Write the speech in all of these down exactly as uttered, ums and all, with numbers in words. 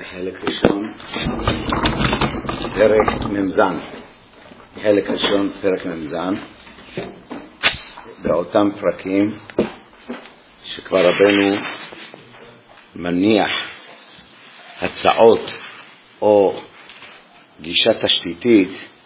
בחלק ראשון פרק ממזן, בחלק ראשון פרק ממזן, באותם פרקים שכבר רבנו מניח הצעות או גישה תשתיתית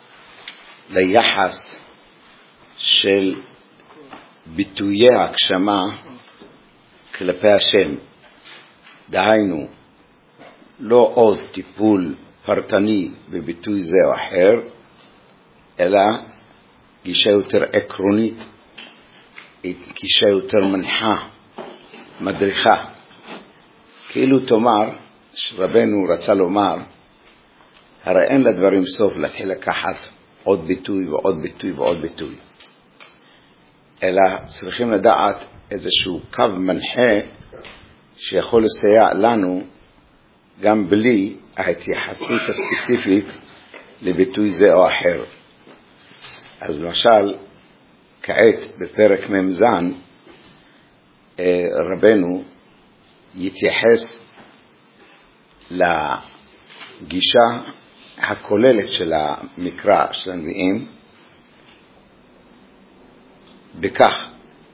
ליחס של ביטויי ההגשמה כלפי השם. דהיינו, לא עוד טיפול פרטני בביטוי זה או אחר, אלא גישה יותר עקרונית, גישה יותר מנחה, מדריכה. כאילו תאמר, שרבנו רצה לומר, הרי אין לדברים סוף להתחיל לקחת עוד ביטוי ועוד ביטוי ועוד ביטוי, אלא צריכים לדעת איזשהו קו מנחה שיכול לסייע לנו גם בלי ההתייחסות הספציפית לביטוי זה או אחר. אז למשל, כעת בפרק ממזן, רבנו יתייחס לגישה הכוללת של המקרא של הנביאים, בכך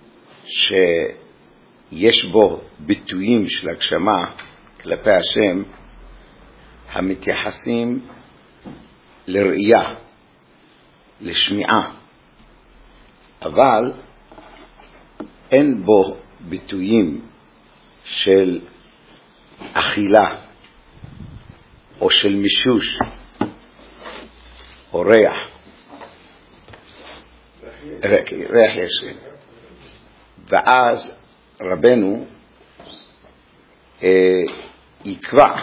שיש בו ביטויים של הגשמה כלפי השם המתייחסים לראייה, לשמיעה, אבל אין בו ביטויים של אכילה או של מישוש או ריח. ריח יש. ואז רבנו אה, יקבע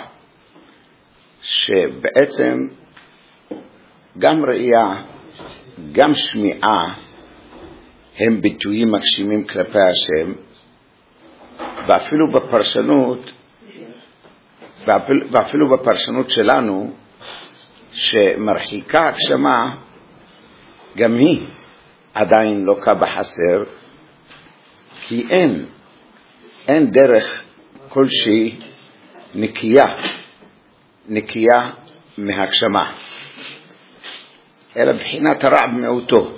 שבעצם גם ראייה, גם שמיעה הם ביטויים מגשימים כלפי השם, ואפילו בפרשנות ואפילו, ואפילו בפרשנות שלנו שמרחיקה הגשמה, גם היא עדיין לוקה בחסר, כי אין אין דרך כלשהי נקייה נקייה מהגשמה, אלא בחינת הרע במיעוטו.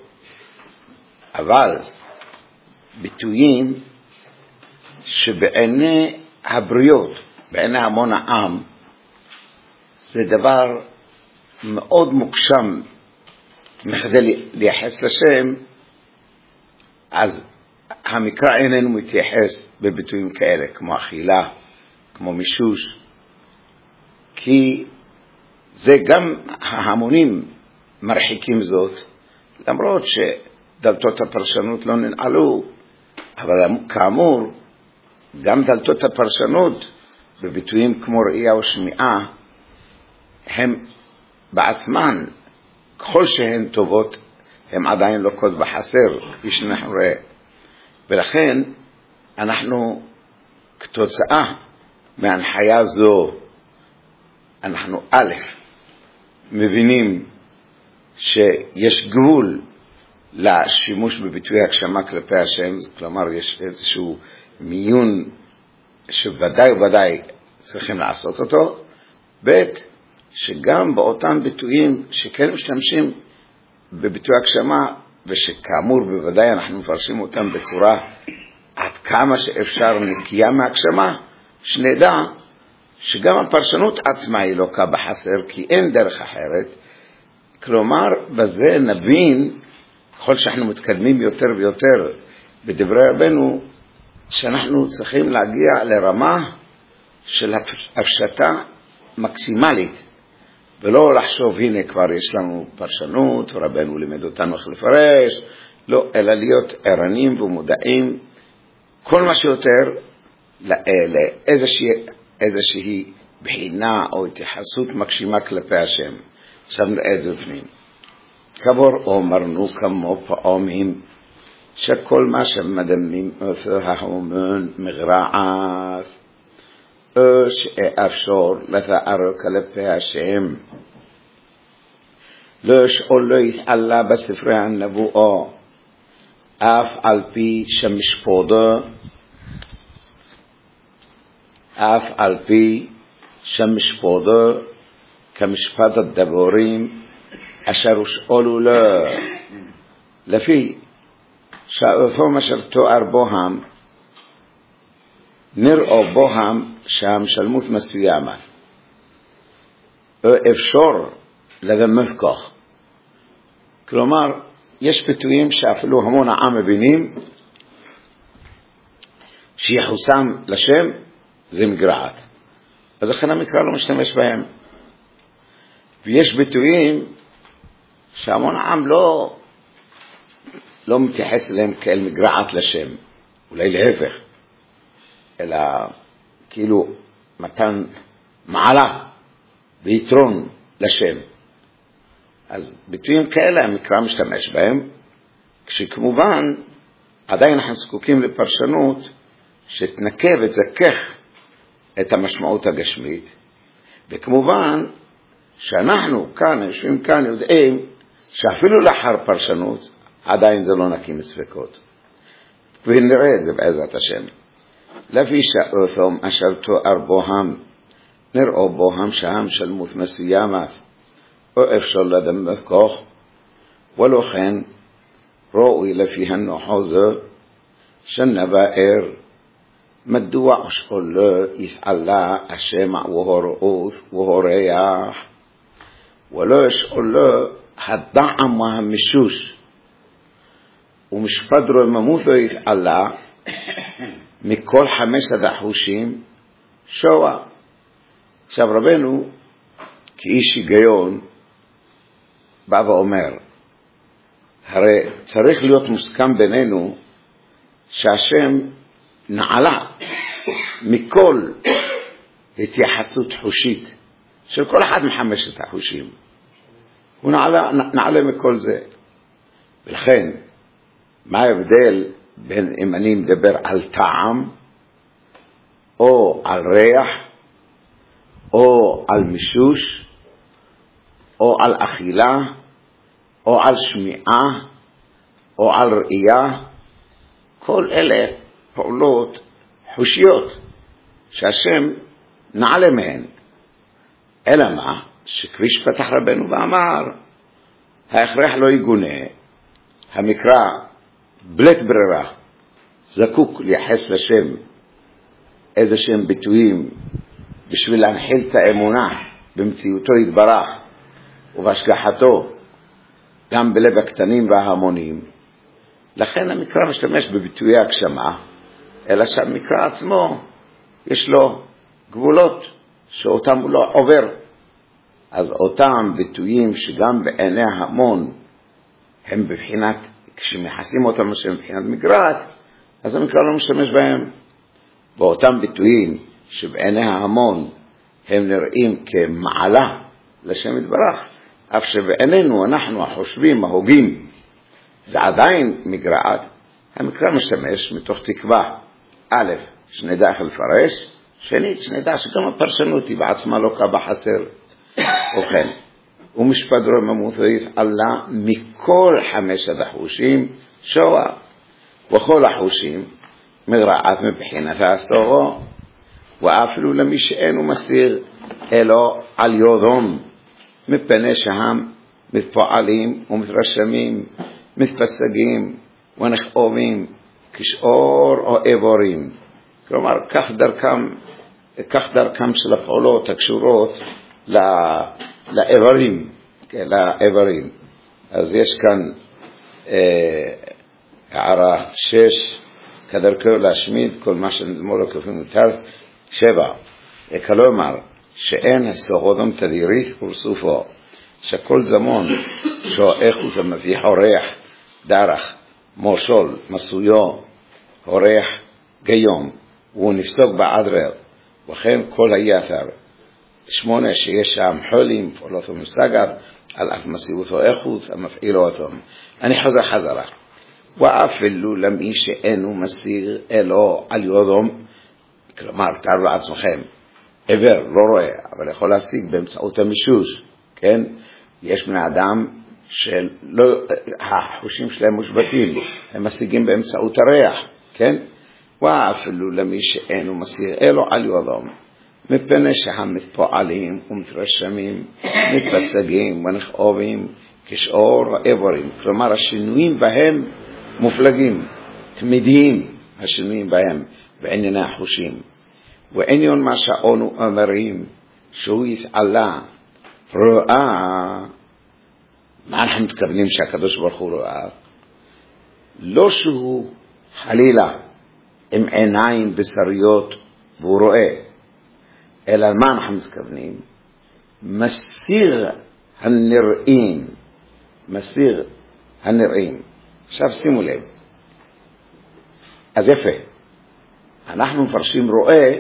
אבל ביטויים שבעיני הבריות, בעיני המון העם, זה דבר מאוד מוקשם מכדי לייחס לשם, אז המקרא איננו מתייחס בביטויים כאלה, כמו אכילה, כמו מישוש, כי זה גם ההמונים מרחיקים זאת, למרות שדלתות הפרשנות לא ננעלו, אבל כאמור, גם דלתות הפרשנות בביטויים כמו ראייה או שמיעה, הם בעצמן, ככל שהן טובות, הם עדיין לוקות בחסר, כפי שאנחנו רואה. ולכן אנחנו כתוצאה מהנחיה זו, אנחנו א', מבינים שיש גבול לשימוש בביטוי הגשמה כלפי השם, כלומר יש איזשהו מיון שוודאי וודאי צריכים לעשות אותו. ב', שגם באותם ביטויים שכן משתמשים בביטוי הגשמה, ושכאמור בוודאי אנחנו מפרשים אותם בצורה עד כמה שאפשר נקייה מהגשמה, שנדע שגם הפרשנות עצמה היא לוקה בחסר, כי אין דרך אחרת. כלומר, בזה נבין, ככל שאנחנו מתקדמים יותר ויותר בדברי רבנו, שאנחנו צריכים להגיע לרמה של הפשטה מקסימלית, ולא לחשוב, הנה כבר יש לנו פרשנות, ורבנו לימד אותנו איך לפרש, לא, אלא להיות ערנים ומודעים, כל מה שיותר לאיזושהי איזושהי בחינה או התייחסות מקשימה כלפי השם. עכשיו נראה את זה בפנים. כבור אמרנו כמו פעמים, שכל מה שמדמים אותו ההומן מגרעת, או שאפשר לתאר כלפי השם, לא שאולו יתעלה בספרי הנבואה, אף על פי שמשפודו, אף על פי שמשפודו כמשפט הדבורים אשר הושאלו לו, לפי שאותו אשר תואר בוהם נראו בוהם שהמשלמות מסוימת או אפשר לדמת כך. כלומר, יש ביטויים שאפילו המון העם מבינים שיחוסם לשם זה מגרעת, אז לכן המקרא לא משתמש בהם. ויש ביטויים שהמון העם לא לא מתייחס אליהם כאל מגרעת לשם, אולי להפך, אלא כאילו מתן מעלה ויתרון לשם. אז ביטויים כאלה המקרא משתמש בהם, כשכמובן עדיין אנחנו זקוקים לפרשנות שתנקה ותזכך את המשמעות הגשמית, וכמובן שאנחנו כאן, יושבים כאן, יודעים שאפילו לאחר פרשנות עדיין זה לא נקי מספקות, ונראה את זה בעזרת השם. לפי שאותם אשר תואר בוהם נראו בוהם שהמשלמות מסוימת או אפשר לדמת כך, ולכן ראוי לפי הנוחו זו שנבאר מדוע אשאולו יפעלה השם והוראות והוריח, ולא אשאולו הדעם והמשוש ומשפט רוממותו יפעלה מכל חמשת החושים שואה. עכשיו רבנו כאיש היגיון בא ואומר, הרי צריך להיות מוסכם בינינו שהשם נעלה מכל התייחסות חושית של כל אחד מחמשת החושים, הוא נעלה, נעלה מכל זה. ולכן מה ההבדל בין אם אני מדבר על טעם או על ריח או על מישוש או על אכילה או על שמיעה או על ראייה? כל אלה פעולות חושיות שהשם נעלה מהן. אלא מה? שכפי שפתח רבנו ואמר, ההכרח לא יגונה, המקרא בלית ברירה זקוק לייחס לשם איזה שהם ביטויים בשביל להנחיל את האמונה במציאותו יתברך ובהשגחתו גם בלב הקטנים וההמונים. לכן המקרא משתמש בביטויי הגשמה, אלא שהמקרא עצמו יש לו גבולות שאותם הוא לא עובר. אז אותם ביטויים שגם בעיני ההמון הם בבחינת, כשמייחסים אותם שהם בבחינת מגרעת, אז המקרא לא משתמש בהם. ואותם ביטויים שבעיני ההמון הם נראים כמעלה לשם יתברך, אף שבעינינו אנחנו החושבים, ההוגים, זה עדיין מגרעת, המקרא משתמש מתוך תקווה, א', שנדע איך לפרש, שנית, שנדע שגם הפרשנות היא בעצמה לא קבע חסר. ובכן, ומשפט רוממותו יפעלה מכל חמשת החושים שואה, וכל החושים מגרעת מבחינת האסורו, ואפילו למי שאינו מסתיר אלו על יודום, מפני שהם מתפועלים ומתרשמים, מתפסגים ונחאומים כשאור או איבורים. כלומר, כך דרכם, כך דרכם של הפעולות הקשורות לאיברים, לאיברים. אז יש כאן אה, הערה שש, כדרכו להשמיד כל מה שנדמו לו כפי מותר. שבע, כלומר, שאין הסוהודם תדירית ורסופו, שכל זמון שאיכות המביא הוריח דרך מושול מסויו הוריח גיום והוא נפסוק בעדרר, וכן כל היתר. שמונה, שיש שם חולים פעולותו מסגר על אף מסיעותו איכות המפעילו אותם. אני חוזר חזרה, ואפילו למי שאינו מסיר אלו על יודום, כלומר תארו לעצמכם, עבר לא רואה אבל יכול להשיג באמצעות המישוש, כן? יש בני אדם שהחושים שלהם מושבתים, הם משיגים באמצעות הריח, כן? ואפילו למי שאינו מסיר אלו על יודום, מפני שהם מתפועלים ומתרשמים, מתבשגים ונחעובים כשאור האיברים. כלומר, השינויים בהם מופלגים, תמידיים השינויים בהם בענייני החושים. ועניין מה שאנו אומרים, שהוא יתעלה, רואה, מה אנחנו מתכוונים שהקדוש ברוך הוא רואה? לא שהוא חלילה עם עיניים בשריות והוא רואה, אלא מה אנחנו מתכוונים? מסיר הנראים, מסיר הנראים. עכשיו שימו לב, אז יפה, אנחנו מפרשים רואה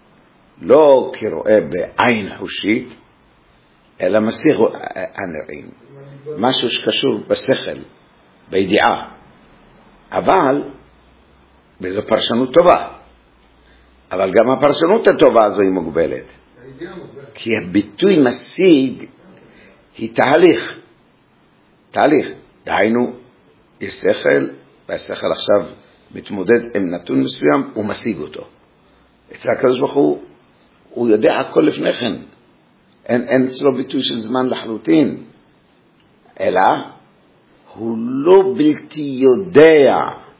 לא כרואה בעין חושית, אלא מסיר הנראים, משהו שקשור בשכל, בידיעה, אבל וזו פרשנות טובה, אבל גם הפרשנות הטובה הזו היא מוגבלת, כי הביטוי משיג היא תהליך, תהליך, דהיינו יש שכל, והשכל עכשיו מתמודד עם נתון מסוים, הוא משיג אותו. אצל הקדוש ברוך הוא, הוא יודע הכל לפני כן, אין, אין אצלו ביטוי של זמן לחלוטין, אלא הוא לא בלתי יודע,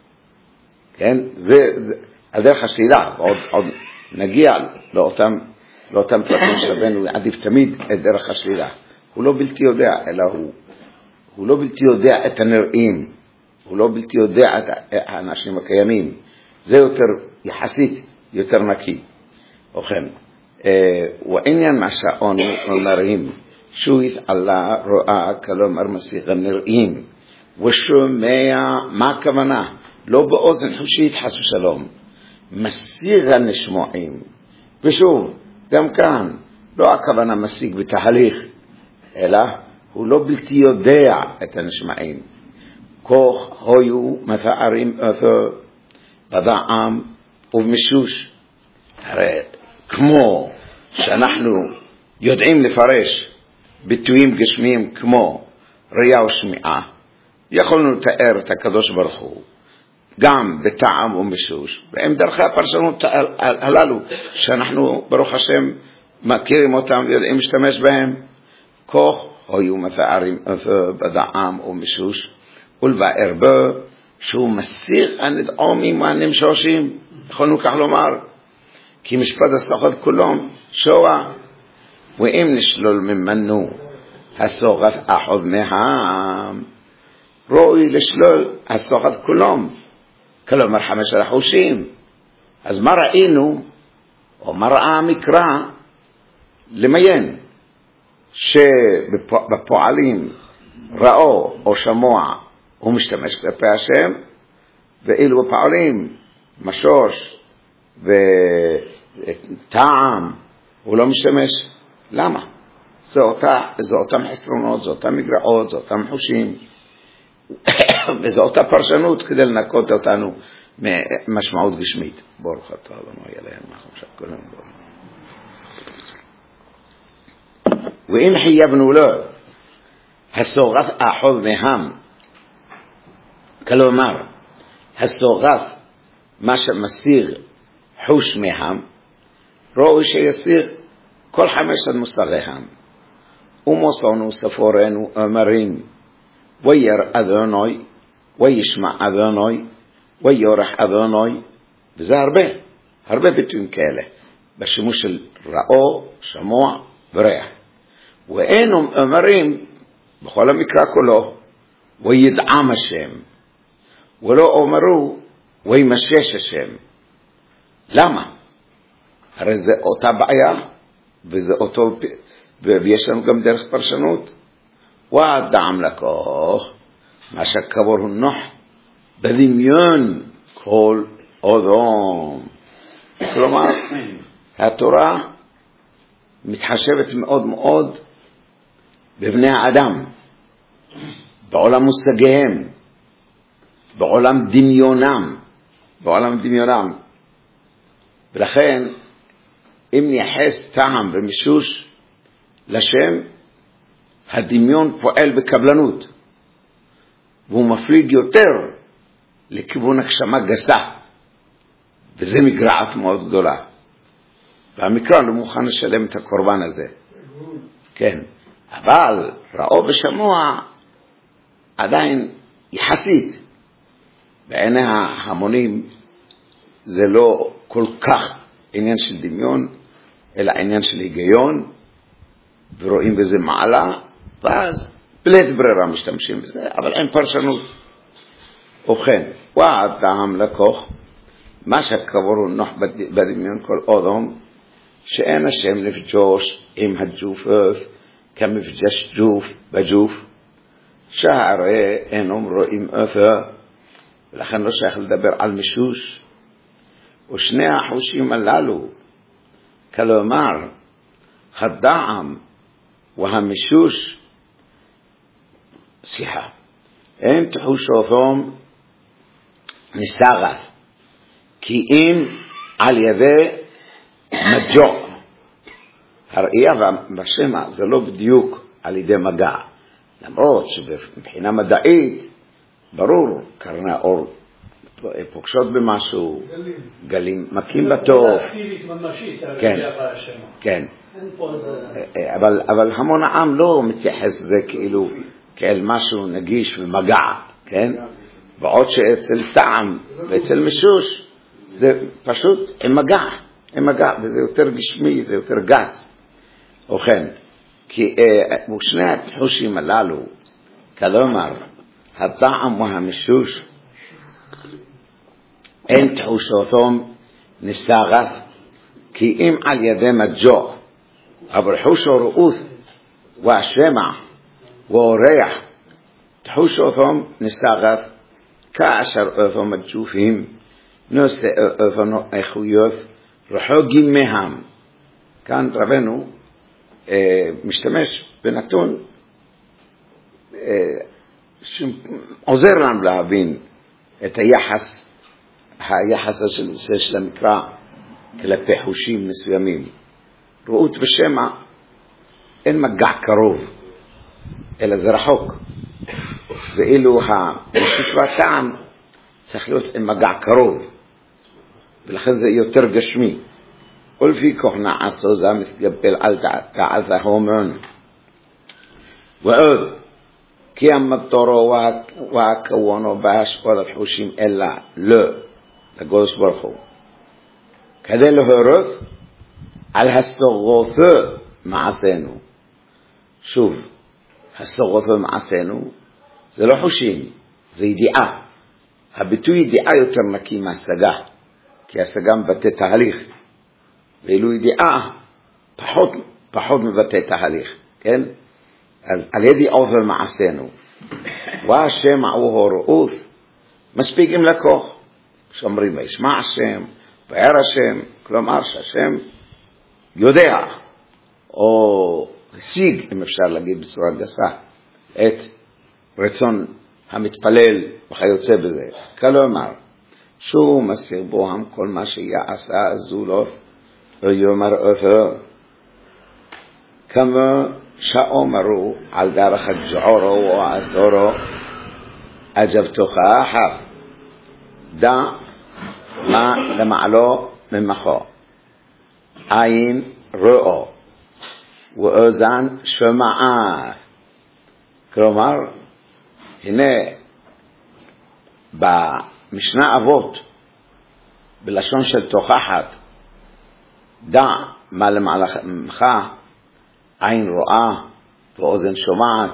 כן? זה, זה על דרך השלילה, עוד, עוד נגיע לאותם, לאותם פרטים שלנו, עדיף תמיד את דרך השלילה. הוא לא בלתי יודע, אלא הוא, הוא לא בלתי יודע את הנראים, הוא לא בלתי יודע את האנשים הקיימים. זה יותר יחסית, יותר נקי. ובכן, ועניין מה שאנו אומרים, שהוא יתעלה רואה, כלומר מסיך הנראים, ושומע, מה הכוונה? לא באוזן חושית חס ושלום, מסיר הנשמעים. ושוב, גם כאן, לא הכוונה משיג בתהליך, אלא הוא לא בלתי יודע את הנשמעים. כוח היו מתארים אותו בדעם ובמשוש. הרי כמו שאנחנו יודעים לפרש ביטויים גשמיים כמו ראייה ושמיעה, יכולנו לתאר את הקדוש ברוך הוא גם בטעם ומשוש, והם דרכי הפרשנות הללו שאנחנו ברוך השם מכירים אותם ויודעים להשתמש בהם. כוח היו מתארים אותו בדעם ומשוש, ולבאר בו שהוא מסיר הנדעמים והנמשושים, יכולנו כך לומר, כי משפט הסוכת כולם שואה, ואם נשלול ממנו הסוכת אחוז מהם, ראוי לשלול הסוכת כולם, כלומר חמש החושים. אז מה ראינו, או מה ראה המקרא, למיין, שבפועלים ראו או שמוע הוא משתמש כלפי השם, ואילו בפועלים משוש וטעם הוא לא משתמש. למה? זה, אותה, זה אותם חסרונות, זה אותם מגרעות, זה אותם חושים, וזו אותה פרשנות כדי לנקות אותנו ממשמעות גשמית. ברוך אתה אדוני אלוהינו מלך המשיח כולנו ברוך. ואם חייבנו לו הסוגת אחוז מהם, כלומר הסוגת מה שמסיר חוש מהם, ראוי שיסיר כל חמשת מושגיהם. ומוסנו ספורנו אומרים, ויר אדוני, וישמע אדוני, ויורח אדוני, וזה הרבה, הרבה ביטויים כאלה, בשימוש של ראו, שמוע וריח. ואין אומרים, בכל המקרא כולו, וידעם השם, ולא אומרו, וימשש השם. למה? הרי זה אותה בעיה, וזה אותו, ויש לנו גם דרך פרשנות. ודעם לקוח, מה שהקבור הוא נוח, בדמיון כל אדום. כלומר, התורה מתחשבת מאוד מאוד בבני האדם, בעולם מושגיהם, בעולם דמיונם, בעולם דמיונם. ולכן, אם נייחס טעם ומשוש לשם, הדמיון פועל בקבלנות, והוא מפליג יותר לכיוון הגשמה גסה, וזה מגרעת מאוד גדולה. והמקרא לא מוכן לשלם את הקורבן הזה. כן, אבל ראו ושמוע עדיין יחסית. בעיני ההמונים זה לא כל כך עניין של דמיון, אלא עניין של היגיון, ורואים בזה מעלה, ואז בלית ברירה משתמשים בזה, אבל אין פרשנות. ובכן, והטעם לקוח, מה שקברו נוח בדמיון כל אדם, שאין השם לפגוש עם הג'וף כמפגש ג'וף בג'וף, שהרי אינם רואים אופר, ולכן לא שייך לדבר על מישוש. ושני החושים הללו, כלומר, הדעם והמישוש, סליחה, הם תחושותיהם נסתרת, כי אם על ידי מג'ו, הראייה בשמה זה לא בדיוק על ידי מגע, למרות שבבחינה מדעית, ברור, קרני האור פוגשות במשהו, גלים, גלים מכים בתוף, כן, כן, אבל, אבל המון העם לא מתייחס לזה כאילו כאל משהו נגיש ומגע, כן? בעוד שאצל טעם ואצל מישוש זה פשוט עם מגע, עם מגע, וזה יותר גשמי, זה יותר גס. ובכן, כי אה, שני התחושים הללו, כלומר, הטעם והמישוש, אין תחושותיהם נסתרת, כי אם על ידי מג'ו, אבל חוש הראות והשמע והריח, תחושותיהם נסתרת, כאשר אותם הג'ופים נושא אותם איכויות רחוקים מהם. כאן רבנו אה, משתמש בנתון אה, שעוזר לנו להבין את היחס היחס של, של המקרא כלפי חושים מסוימים. ראות ושמע אין מגע קרוב, אלא זה רחוק. ואילו המישוש והטעם צריך להיות עם מגע קרוב, ולכן זה יותר גשמי. ולפי כך נעשו זה מתקבל על דעת ההומון. ועוד, כי המטורו והכוונו בהשפעת החושים אלא לא, לקדוש ברוך הוא, כדי להורות על הסוגותו מעשינו. שוב, הסוגותו מעשינו זה לא חושים, זה ידיעה. הביטוי ידיעה יותר נקי מהשגה, כי השגה מבטא תהליך, ואילו ידיעה פחות, פחות מבטא תהליך, כן? אז על ידי עובר מעשינו, והשם הוא הוראות, מספיק עם לקוח. שאומרים וישמע השם, וירא השם, כלומר שהשם יודע, או השיג, אם אפשר להגיד בצורה גסה, את רצון המתפלל וכיוצא בזה. כלומר, שהוא מסיר בוהם כל מה שיעשה זולו, או יאמר אותו, כמו שאומרו על דרך הג'עורו או העזורו, אג'בתוך אחר, דע מה למעלו ממחו, עין ראו, ואוזן שמעה. כלומר, הנה במשנה אבות, בלשון של תוכחת, דע מה למעלה ממך, עין רואה ואוזן שומעת,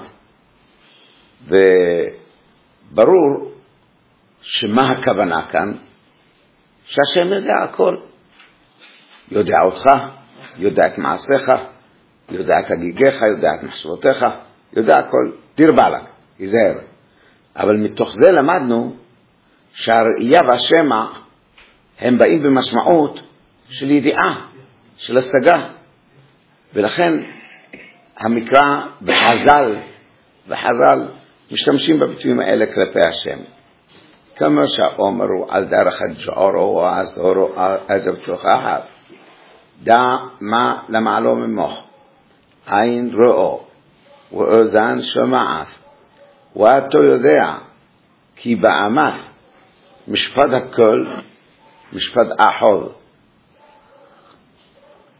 וברור שמה הכוונה כאן? שהשם יודע הכל, יודע אותך, יודע את מעשיך, יודע את הגיגיך, יודע את מחשבותיך, יודע הכל, דיר באלק, יזהר. אבל מתוך זה למדנו שהראייה והשמע הם באים במשמעות של ידיעה, של השגה, ולכן המקרא בחז"ל וחז"ל משתמשים בביטויים האלה כלפי השם. כמו שאומרו על דרך הג'עורו או העזורו אג'בתוך אחר, דע מה למעלו ממך, עין ראו ואוזן שומעת, ואתה יודע כי באמת משפט הכל משפט אחד,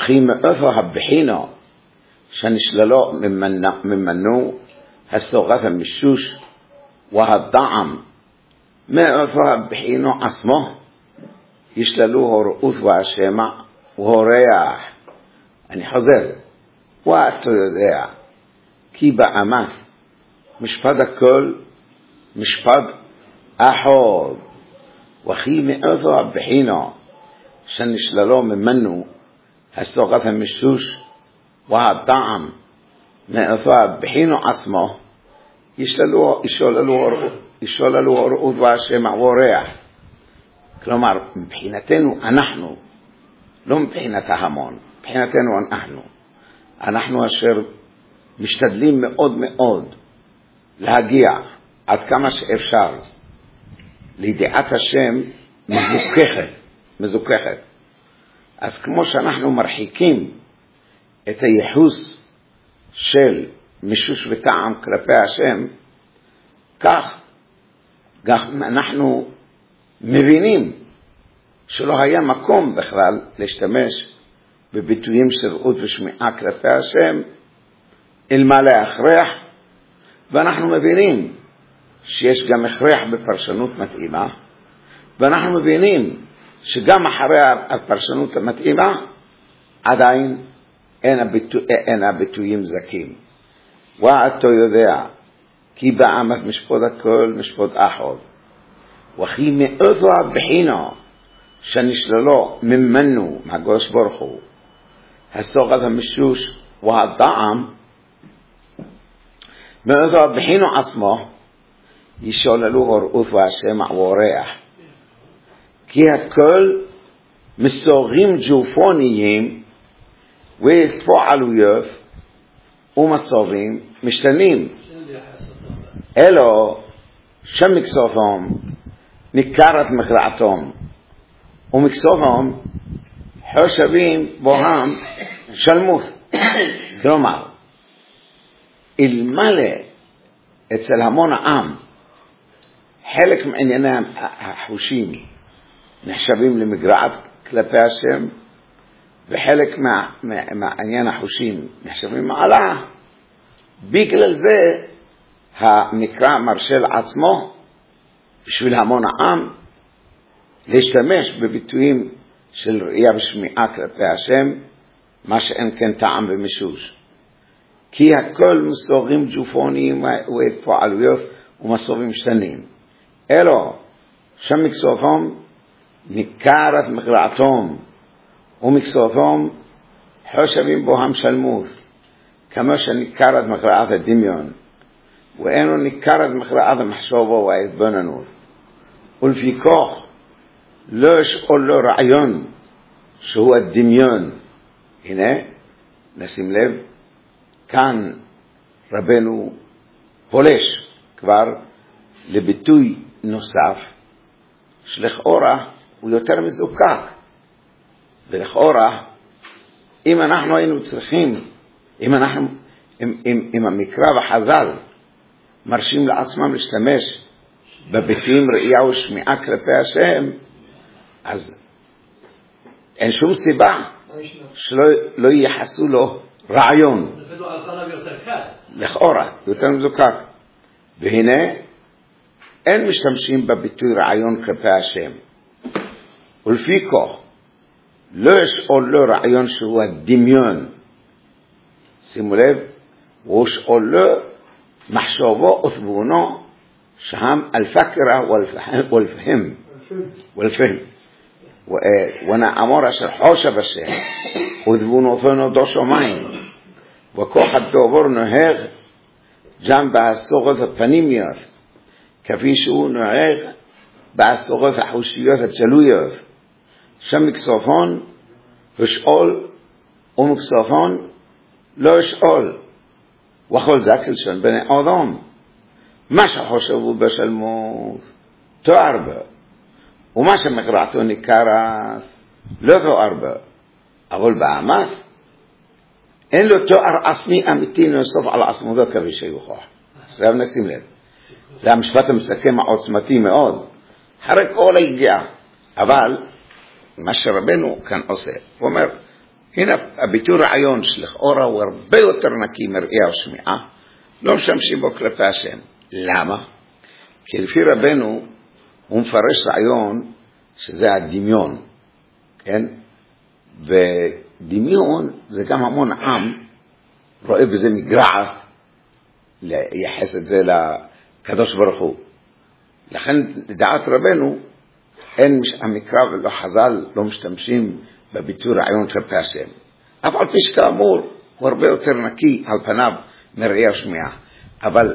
וכי מאיפה הבחינה שנשללו ממנו הסוגת המשוש והטעם, מאיפה הבחינה עצמו ישללו הוראות והשמע והריח. אני חוזר, ואתה יודע כי באמת משפט הכל משפט אחד, וכי מאיפה הבחינה שנשללו ממנו הסוגת המשוש והטעם, מאיפה הבחינה עצמו ישללו ישללו הוראות והשמע והריח. כלומר, מבחינתנו אנחנו, לא מבחינת ההמון, מבחינתנו אנחנו, אנחנו אשר משתדלים מאוד מאוד להגיע עד כמה שאפשר לידיעת השם מזוכחת, מזוכחת. אז כמו שאנחנו מרחיקים את הייחוס של משוש וטעם כלפי השם, כך גם אנחנו מבינים שלא היה מקום בכלל להשתמש בביטויים של ראות ושמיעה כלפי השם אלמלא ההכרח, ואנחנו מבינים שיש גם הכרח בפרשנות מתאימה, ואנחנו מבינים שגם אחרי הפרשנות המתאימה עדיין אין, הביטו, אין הביטויים זכים. ואתה יודע כי באמת משפט הכל משפט אחד, וכי מאיפה הבחינה שנשללו ממנו מהקדוש ברוך הוא הסוגת המשוש והטעם, מאיפה הבחינה עצמו ישללו הוראות והשמע והריח. כי הכל מסורים ג'ופוניים ופועלויות ומצבים משתנים, אלו שמקסותם ניכרת מכרעתם, ומקסותם חושבים בוהם שלמות. כלומר, אלמלא אצל המון העם חלק מענייני החושים נחשבים למגרעת כלפי השם, וחלק מה, מה, מעניין החושים נחשבים מעלה, בגלל זה המקרא מרשה לעצמו בשביל המון העם להשתמש בביטויים של ראייה ושמיעה כלפי השם, מה שאין כן טעם ומשוש. כי הכל מסורים ג'ופוניים ופועלויות ומסורים משתנים, אלו שמקסותם ניכרת מכרעתם, ומקסותם חושבים בוהם שלמות, כמו שניכרת מכרעת הדמיון, ואינו ניכרת מכרעת המחשבה וההתבוננות. ולפיכך לא ישאול לו רעיון שהוא הדמיון. הנה, נשים לב, כאן רבנו פולש כבר לביטוי נוסף שלכאורה הוא יותר מזוקק. ולכאורה, אם אנחנו היינו צריכים, אם אנחנו, אם, אם, אם המקרא וחז"ל מרשים לעצמם להשתמש בביטויים ראייה ושמיעה כלפי השם, אז אין שום סיבה שלא לא ייחסו לו רעיון. לכאורה, יותר מזוקק. והנה, אין משתמשים בביטוי רעיון כלפי השם. ולפיכך, לא ישאול לו רעיון שהוא הדמיון. שימו לב, הוא ישאול לו מחשבו ותבונו שהם الفكرة والفهم والفهم وانا امر אשר חושב השם ותבונותו נודו שמיים וכוח הדבר נוהג גם בהסוגות הפנימיות כפי שהוא נוהג בהסוגות החושיות הגלויות, שמקסופון ישאול ומקסופון לא ישאול, וכל זקל של בני אדם מה שחושבו בשלמות תואר בו, ומה שמקרעתו ניכרת לא תואר בו, אבל באמת אין לו תואר עצמי אמיתי נוסף על עצמותו כפי שיוכח. עכשיו נשים לב, זה המשפט המסכם העוצמתי מאוד אחרי כל היגיעה, אבל מה שרבנו כאן עושה, הוא אומר הנה הביטוי רעיון שלכאורה הוא הרבה יותר נקי מראייה או שמיעה, לא משמשים בו כלפי השם. למה? כי לפי רבנו הוא מפרש רעיון שזה הדמיון, כן? ודמיון זה גם המון עם רואה בזה מגרעת לייחס את זה לקדוש ברוך הוא. לכן לדעת רבנו אין המקרא ולא חז"ל לא משתמשים בביטוי רעיון כלפי השם. אף על פי שכאמור הוא הרבה יותר נקי על פניו מראייה ושמיעה, אבל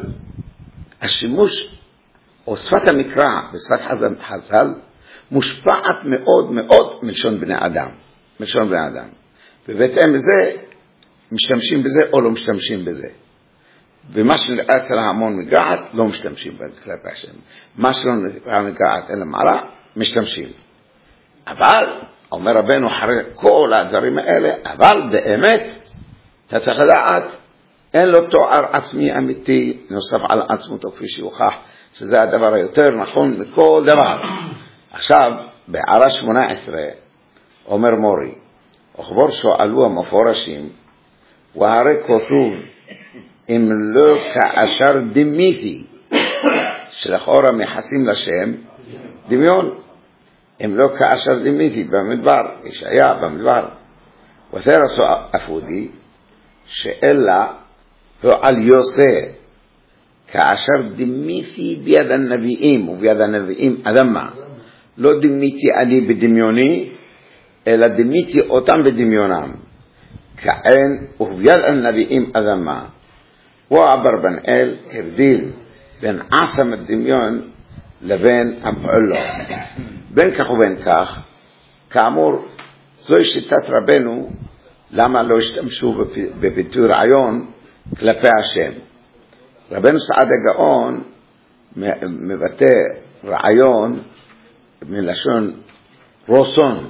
השימוש או שפת המקרא בשפת חז"ל מושפעת מאוד מאוד מלשון בני אדם, מלשון בני אדם, ובהתאם לזה משתמשים בזה או לא משתמשים בזה. ומה שנראה אצל ההמון מגרעת לא משתמשים כלפי השם, מה שלא נראה מגרעת אלא מעלה משתמשים. אבל אומר רבנו אחרי כל הדברים האלה, אבל באמת אתה צריך לדעת אין לו תואר עצמי אמיתי נוסף על עצמותו כפי שיוכח שזה הדבר היותר נכון מכל דבר. עכשיו בהערה שמונה עשרה אומר מורי, וכבר שואלו המפורשים והרי כתוב אם לא כאשר דמיתי, שלכאורה מייחסים לשם דמיון, אם לא כאשר דמיתי במדבר, ישעיה במדבר, ותרסו אפודי שאלה הוא על יוסף כאשר דמיתי ביד הנביאים, וביד הנביאים אדמה, לא דמיתי אני בדמיוני אלא דמיתי אותם בדמיונם, כעין וביד הנביאים אדמה. ואברבנאל הבדיל בין עצם הדמיון לבין הפעולה. בין כך ובין כך, כאמור, זוהי שיטת רבנו, למה לא השתמשו בביטוי רעיון כלפי השם. רבנו סעדיה גאון מבטא רעיון מלשון רוסון,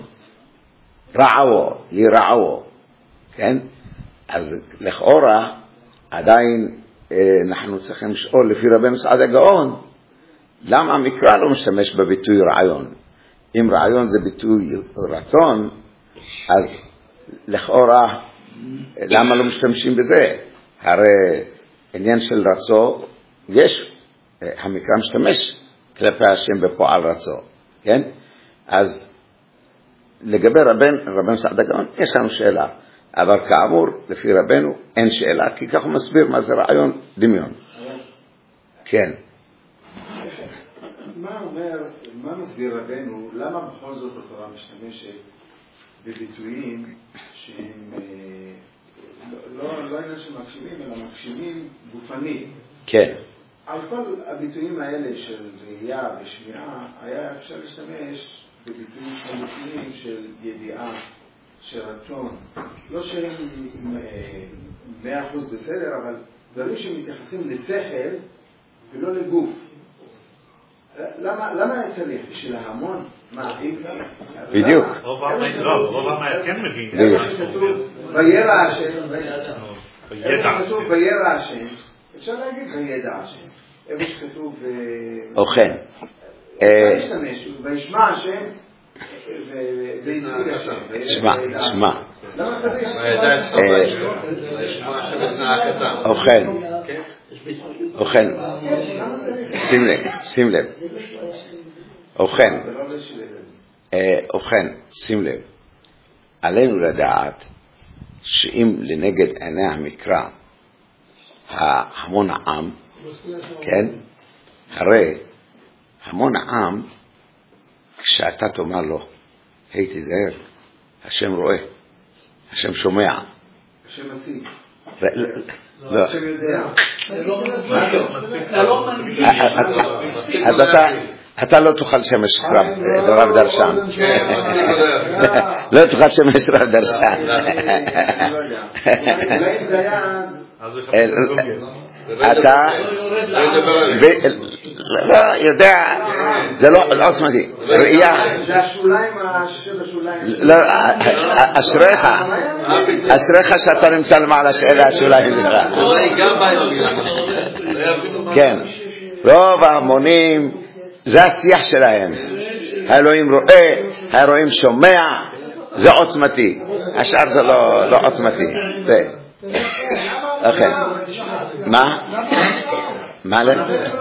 רעו, ירעו, כן? אז לכאורה, עדיין אנחנו צריכים לשאול לפי רבנו סעדיה גאון, למה המקרא לא משתמש בביטוי רעיון? אם רעיון זה ביטוי רצון, אז לכאורה למה לא משתמשים בזה? הרי עניין של רצו, יש, המקרא משתמש כלפי השם בפועל רצו, כן? אז לגבי רבן, רבנו סעדיה גאון, יש לנו שאלה. אבל כאמור, לפי רבנו, אין שאלה, כי כך הוא מסביר מה זה רעיון דמיון. כן. מה אומר, מה מסביר רבנו, למה בכל זאת התורה משתמשת בביטויים שהם לא עניין שמקשיבים, אלא מקשיבים גופנית? כן. על כל הביטויים האלה של ראייה ושמיעה, היה אפשר להשתמש בביטויים חלופיים של ידיעה, של רצון, לא שהם מאה אחוז בסדר, אבל דברים שמתייחסים לשכל ולא לגוף. למה, למה היה צריך? בשביל ההמון? מה, בדיוק. רוב המאה כן מבין. איפה שכתוב וירא השם, איפה שכתוב וירא השם, אפשר להגיד וידע השם. איפה שכתוב אוכן. אפשר להשתמש, וישמע השם תשמע, תשמע. למה צריך? אוכן. אוכן. שים לב, שים לב. אוכן. אוכן, שים לב. עלינו לדעת שאם לנגד עיני המקרא המון העם, כן? הרי המון העם, כשאתה תאמר לו, היי תיזהר, השם רואה, השם שומע. השם מציג. לא. השם יודע. אז אתה לא תוכל לשמש רב דרשן. לא תוכל לשמש רב דרשן. אולי זה היה... אתה לא יודע, זה לא עוצמתי, ראייה, זה השוליים, השם השוליים, לא, אשריך, אשריך שאתה נמצא למעלה שאלה השוליים שלך. כן, רוב ההמונים זה השיח שלהם, האלוהים רואה, האלוהים שומע, זה עוצמתי, השאר זה לא, לא עוצמתי. זה. אוקיי. מה? מה ל...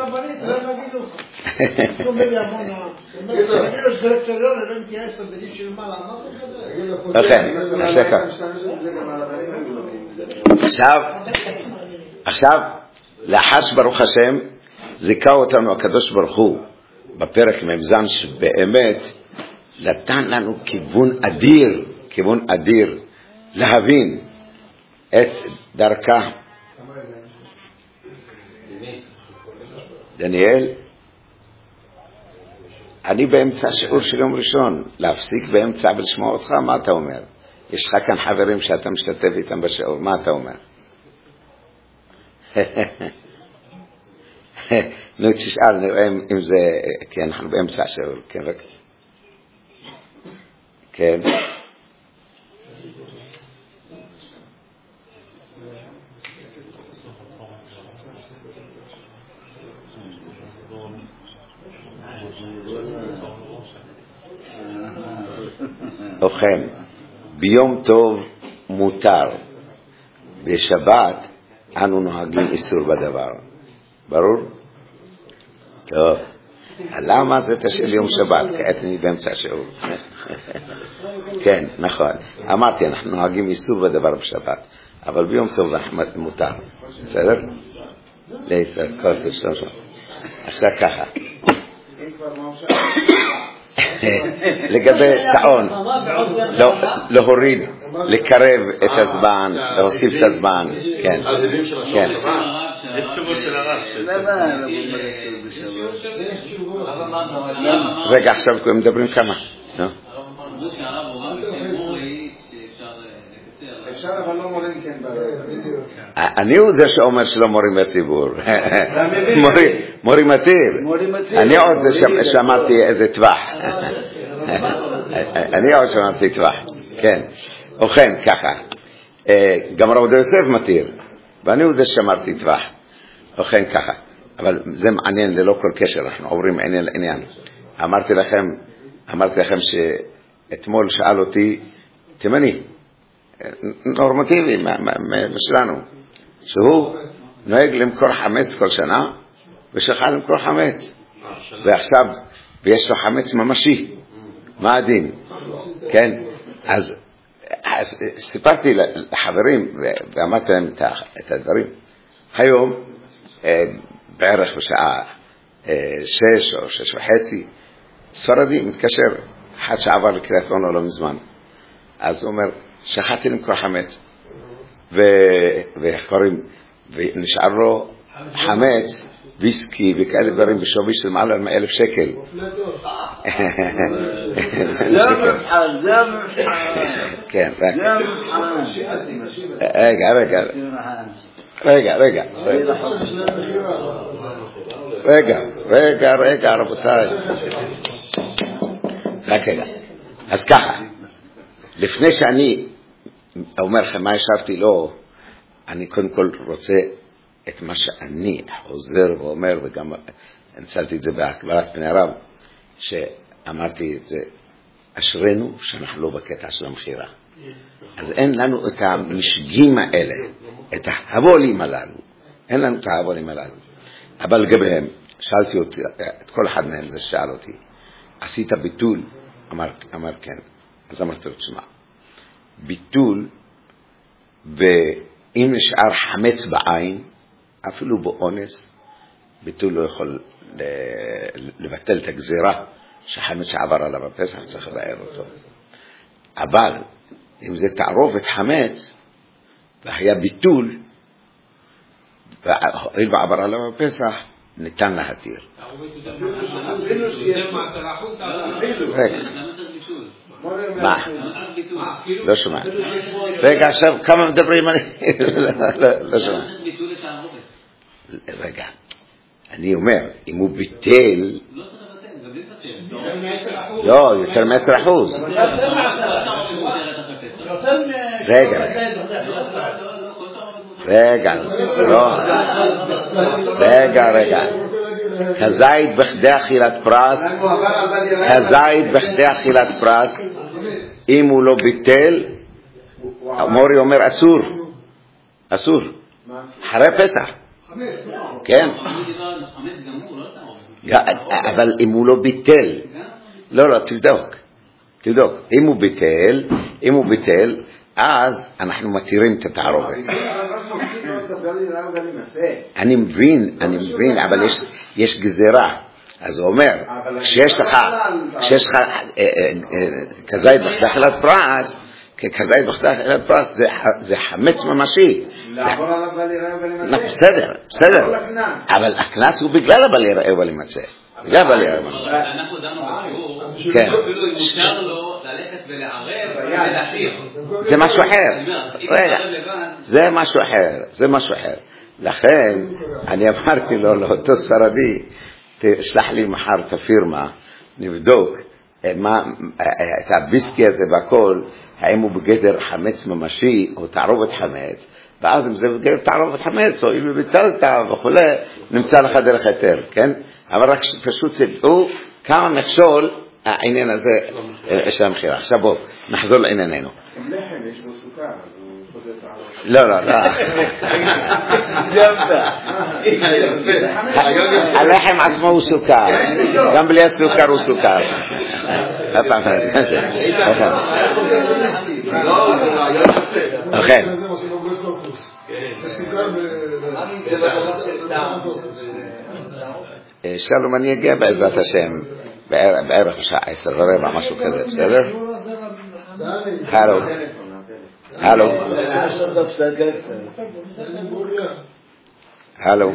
אוקיי, עכשיו עכשיו, עכשיו, לאחר שברוך השם, זיכה אותנו הקדוש ברוך הוא, בפרק ממזן שבאמת, נתן לנו כיוון אדיר, כיוון אדיר, להבין את דרכה. דניאל, אני באמצע שיעור של יום ראשון, להפסיק באמצע ולשמוע אותך, מה אתה אומר? יש לך כאן חברים שאתה משתתף איתם בשיעור, מה אתה אומר? נו, תשאל, נראה אם זה, כי אנחנו באמצע השיעור, כן, רק... כן. ובכן, ביום טוב מותר, בשבת אנו נוהגים איסור בדבר. ברור? טוב. למה זה תשאיר יום שבת? כעת אני באמצע השיעור. כן, נכון. אמרתי, אנחנו נוהגים איסור בדבר בשבת, אבל ביום טוב מותר. בסדר? להתרקות לשלושה. עכשיו ככה. לגבי שעון, להוריד, לקרב את הזמן, להוסיף את הזמן. כן, כן. יש תשובות של הרב. רגע, עכשיו הם מדברים כמה. אפשר אבל לא מורים כן בציבור. אני הוא זה שאומר שלא מורים בציבור. מורים מתיר. אני עוד שמעתי איזה טווח. אני עוד שמעתי טווח. כן. ובכן, ככה. גם רב יוסף מתיר. ואני הוא זה שמרתי טווח. ובכן, ככה. אבל זה מעניין, ללא כל קשר. אנחנו עוברים עניין לעניין. אמרתי לכם, אמרתי לכם שאתמול שאל אותי תימני. נורמטיבי משלנו, שהוא נוהג למכור חמץ כל שנה ושכח למכור חמץ, ועכשיו ויש לו חמץ ממשי. מה הדין? כן, אז, אז סיפרתי לחברים ואמרתי להם את הדברים. היום בערך בשעה שש או שש וחצי ספרדי מתקשר, אחד שעבר לקריית אונו לא מזמן, אז הוא אומר, שכחתי למכור חמץ, וקוראים, ונשאר לו חמץ, ויסקי וכאלה דברים בשווי של מעלה מאלף שקל. זה מבחן, זה מבחן. כן, רק. זה מבחן. רגע, רגע. רגע, רגע. רגע, רגע, רגע, רבותיי. רק רגע. אז ככה. לפני שאני אומר לכם מה השארתי לו, אני קודם כל רוצה את מה שאני חוזר ואומר, וגם נצלתי את זה בהקבלת פני הרב, שאמרתי את זה, אשרנו שאנחנו לא בקטע של המחירה. אז אין לנו את המשגים האלה, את ההבולים הללו, אין לנו את ההבולים הללו. אבל לגביהם, שאלתי אותי, את כל אחד מהם זה שאל אותי, עשית ביטול? אמר, אמר כן. אז אמרתי לו, תשמע, ביטול, ואם נשאר חמץ בעין, אפילו באונס, ביטול לא יכול לבטל את הגזירה שחמץ שעבר עליו בפסח, צריך להעיר אותו. אבל אם זה תערובת חמץ, והיה ביטול, והואיל ועבר עליו בפסח, ניתן להתיר. רגע. מה? לא שומע. רגע, עכשיו כמה מדברים אני? לא שומע. רגע, אני אומר, אם הוא ביטל, לא, יותר מעשר אחוז. רגע, רגע, לא, רגע, רגע. כזית בכדי אכילת פרס, כזית בכדי אכילת פרס, אם הוא לא ביטל, המורי אומר אסור, אסור, אחרי פסח. כן. אבל אם הוא לא ביטל, לא, לא, תבדוק, תבדוק, אם הוא ביטל, אם הוא ביטל, אז אנחנו מתירים את התערובת. אני מבין, אני מבין, אבל יש, יש גזירה. אז הוא אומר, כשיש לך, כשיש לך כזית בכתחילת פרס, כזית בכתחילת פרס, זה חמץ ממשי. בסדר, בסדר. אבל הכנס הוא בגלל הבל יראה ובל ימצא. בגלל הבל יראה ובל ימצא. אנחנו דנו בשיעור, אפילו אם מותר לו ללכת ולערב ולהשאיר. זה משהו אחר. זה משהו אחר, זה משהו אחר. לכן, אני אמרתי לו, לאותו ספרדי, תשלח לי מחר את הפירמה, נבדוק מה, את הביסקי הזה והכל, האם הוא בגדר חמץ ממשי או תערובת חמץ, ואז אם זה בגדר תערובת חמץ או אם ביטלת וכו', נמצא לך דרך היתר, כן? אבל רק פשוט תדעו כמה מכשול העניין הזה של המחירה. עכשיו בואו, נחזור לענייננו. עם לחם יש בו סוכר, אז הוא חודר תערובת. לא, לא, לא. הלחם עצמו הוא סוכר, גם בלי הסוכר הוא סוכר. אכן. שלום, אני אגיע בעזרת השם בערך שעה עשר ורבע, משהו כזה, בסדר? הלו. הלו. הלו.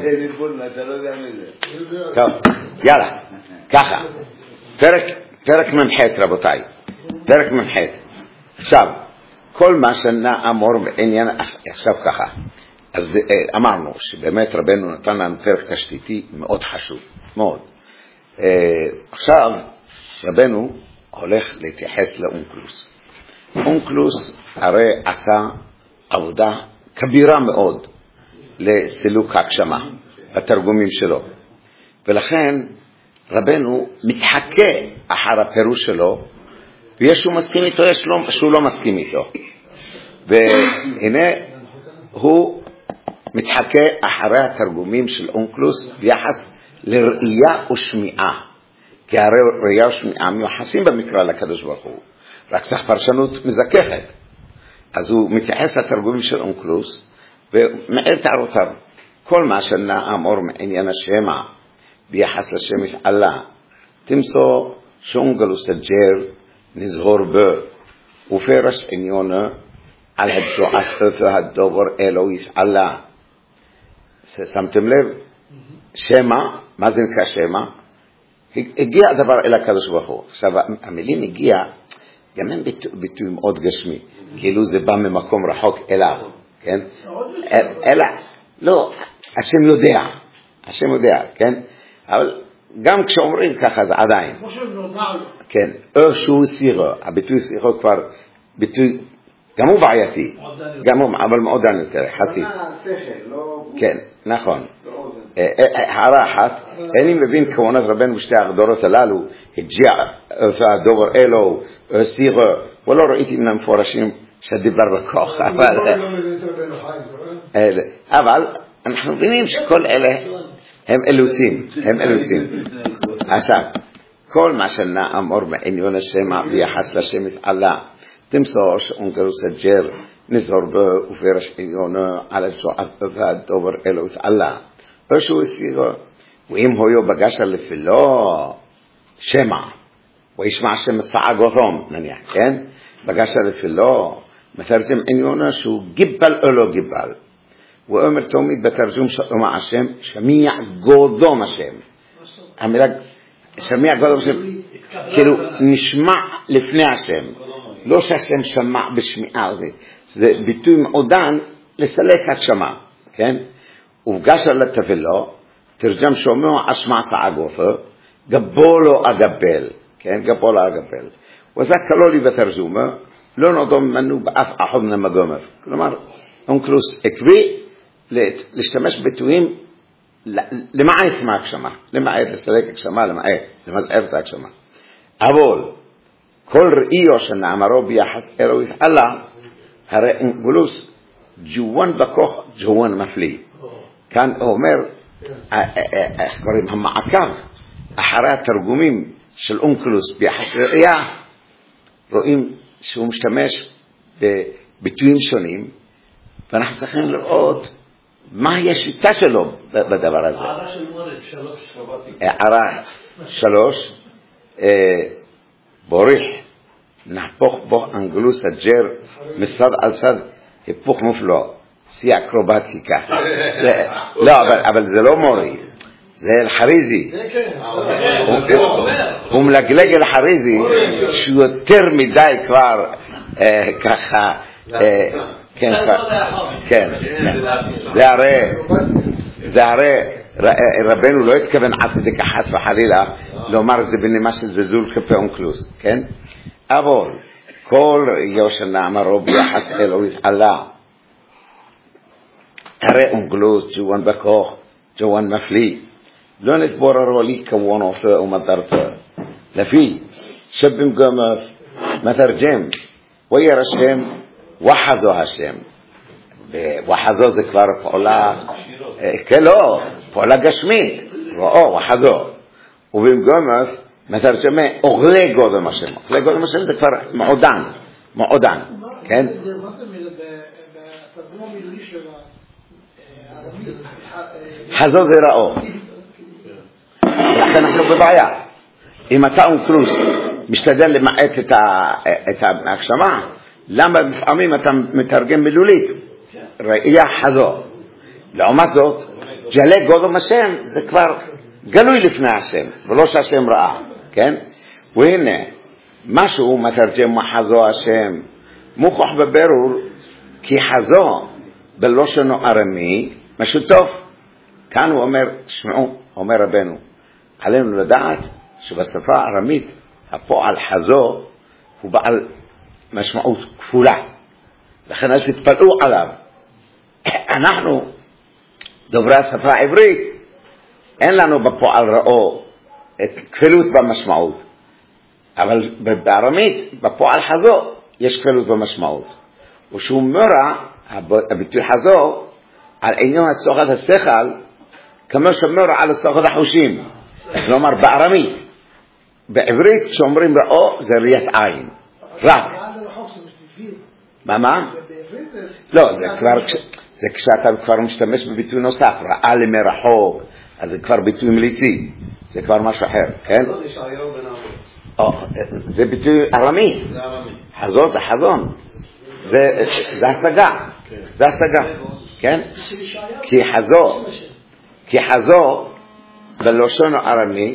טוב, יאללה, ככה. פרק, פרק ממחית, רבותיי. פרק ממחית. עכשיו, כל מה שנאמר בעניין, עכשיו ככה. אז אמרנו שבאמת רבנו נתן לנו פרק תשתיתי מאוד חשוב, מאוד. עכשיו, רבנו הולך להתייחס לאונקלוס. אונקלוס הרי עשה עבודה כבירה מאוד לסילוק ההגשמה, התרגומים שלו. ולכן רבנו מתחכה אחר הפירוש שלו, ויש שהוא מסכים איתו, יש שהוא לא מסכים איתו. והנה הוא מתחכה אחרי התרגומים של אונקלוס ביחס לראייה ושמיעה. כי הרי ראייה ושמיעה מיוחסים במקרא לקדוש ברוך הוא. רק צריך פרשנות מזככת. אז הוא מתייחס לתרגומים של אונקלוס, ומעיר טענותיו. כל מה שנאמר מעניין השמע, ביחס לשם יפעלה, תמצוא שאונקלוס הג'ר נזהור בו, ופרש עניונה על הדעת והדובר אלו יפעלה. שמתם לב? שמע, מה זה נקרא שמע? הגיע הדבר אל הקדוש ברוך הוא. עכשיו, המילים הגיע, גם הם ביטוי מאוד גשמי, כאילו זה בא ממקום רחוק אליו, כן? אלא, לא, השם יודע, השם יודע, כן? אבל גם כשאומרים ככה זה עדיין. כן, או שהוא סירו, הביטוי סירו כבר ביטוי, גם הוא בעייתי, גם הוא, אבל מאוד עניין יותר, חסיד. כן, נכון. הערה אחת, אני מבין כוונת רבנו בשתי ההגדרות הללו, הג'יע והדובר אלו, סירו, ולא ראיתי מן המפורשים שדיבר בכוח, אבל אנחנו מבינים שכל אלה הם אילוצים, הם אילוצים. עכשיו, כל מה שנאמר בעניין השמע ביחס לשם יפעלה, תמסור שאונקלוס הג'ר נזהור בו ופרש עניונו על הדובר אלו יפעלה. או שהוא הסירו, ואם הוא בגש על לפילו, שמע, וישמע שמסע גותם, נניח, כן? בגש על לפילו, מתרגם עניונו שהוא גיבל או לא גיבל. הוא אומר תמיד בתרגום שאומר השם, שמיע גודם השם. המילה, שמיע גודם השם, כאילו נשמע לפני השם. לא שהשם שמע בשמיעה, זה ביטוי מעודן לסלק הגשמה, כן? ובגש על התבלו, תרגם שאומר אשמע סעגותו, גבו לו אגבל, כן? גבו לו אגבל. וזה כלול לי בתרגומה, לא נודום ממנו באף אחד מן המגומות. כלומר, אונקלוס עקבי, להשתמש ביטויים למעט מהגשמה, למעט לסלק הגשמה, למעט, למזער את ההגשמה. אבל כל ראיו שנאמרו ביחס אלוהית אללה, הרי אונקלוס ג'וון בכוח ג'וון מפליא. כאן הוא אומר, איך קוראים, המעקב אחרי התרגומים של אונקלוס ביחס לראייה, רואים שהוא משתמש בביטויים שונים, ואנחנו צריכים לראות מהי השיטה שלו בדבר הזה. הערה של מורד, שלוש. הערה שלוש, בוריך, נהפוך בו אנגלוס הג'ר, מסד על סד, היפוך מופלא, שיא אקרובטיקה. לא, אבל זה לא מורי, זה אל-חריזי. הוא מלגלג אל-חריזי, שהוא יותר מדי כבר ככה, כן, כן, זה הרי, זה הרי, רבנו לא התכוון עד כדי כחס וחלילה, לומר את זה בנימה של זלזול כלפי אונקלוס, כן? אבל כל יושן נאמרו ביחס אלוהית עלה, הרי אונקלוס ג'וון בכוח, ג'וון מפליא, לא נתבוררו לי כוונותו ומטרתו, לפי שבמקומות מתרגם, וירשם וחזו השם. וחזו זה כבר פעולה, כן, לא, פעולה גשמית, ראו, וחזו. ובמקומות מתרגמה אוכלי גודם השם. אוכלי גודם השם זה כבר מעודן, מעודן, כן? מה זה אומר בתרגום המילולי של הערבית? חזו זה ראו. ולכן אנחנו בבעיה. אם אתה אונקלוס משתדל למעט את ההגשמה, למה לפעמים אתה מתרגם מילולית? ראייה חזו. לעומת זאת, ג'לי גודם השם זה כבר גלוי לפני השם, ולא שהשם ראה, כן? והנה, משהו מתרגם מחזו השם, מוכח בברור, כי חזו בלושנו ארמי, משהו טוב. כאן הוא אומר, תשמעו, אומר רבנו, עלינו לדעת שבשפה הארמית, הפועל חזו הוא בעל משמעות כפולה. לכן אל תתפלאו עליו. אנחנו, דוברי השפה העברית, אין לנו בפועל ראו את כפלות במשמעות. אבל בארמית, בפועל חזו, יש כפלות במשמעות. ושהוא מורה, הביטוי חזו, על עניין הסוחת השכל, כמו שמורה על הסוחת החושים. כלומר, בארמית. בעברית, כשאומרים ראו, זה ראיית עין. רק. מה, מה? לא, זה כבר, זה כשאתה כבר משתמש בביטוי נוסף, ראה למרחוק, אז זה כבר ביטוי מליצי, זה כבר משהו אחר, כן? זה ביטוי ארמי, חזון זה חזון, זה השגה, זה השגה, כן? כי חזו, כי חזו בלושון ארמי,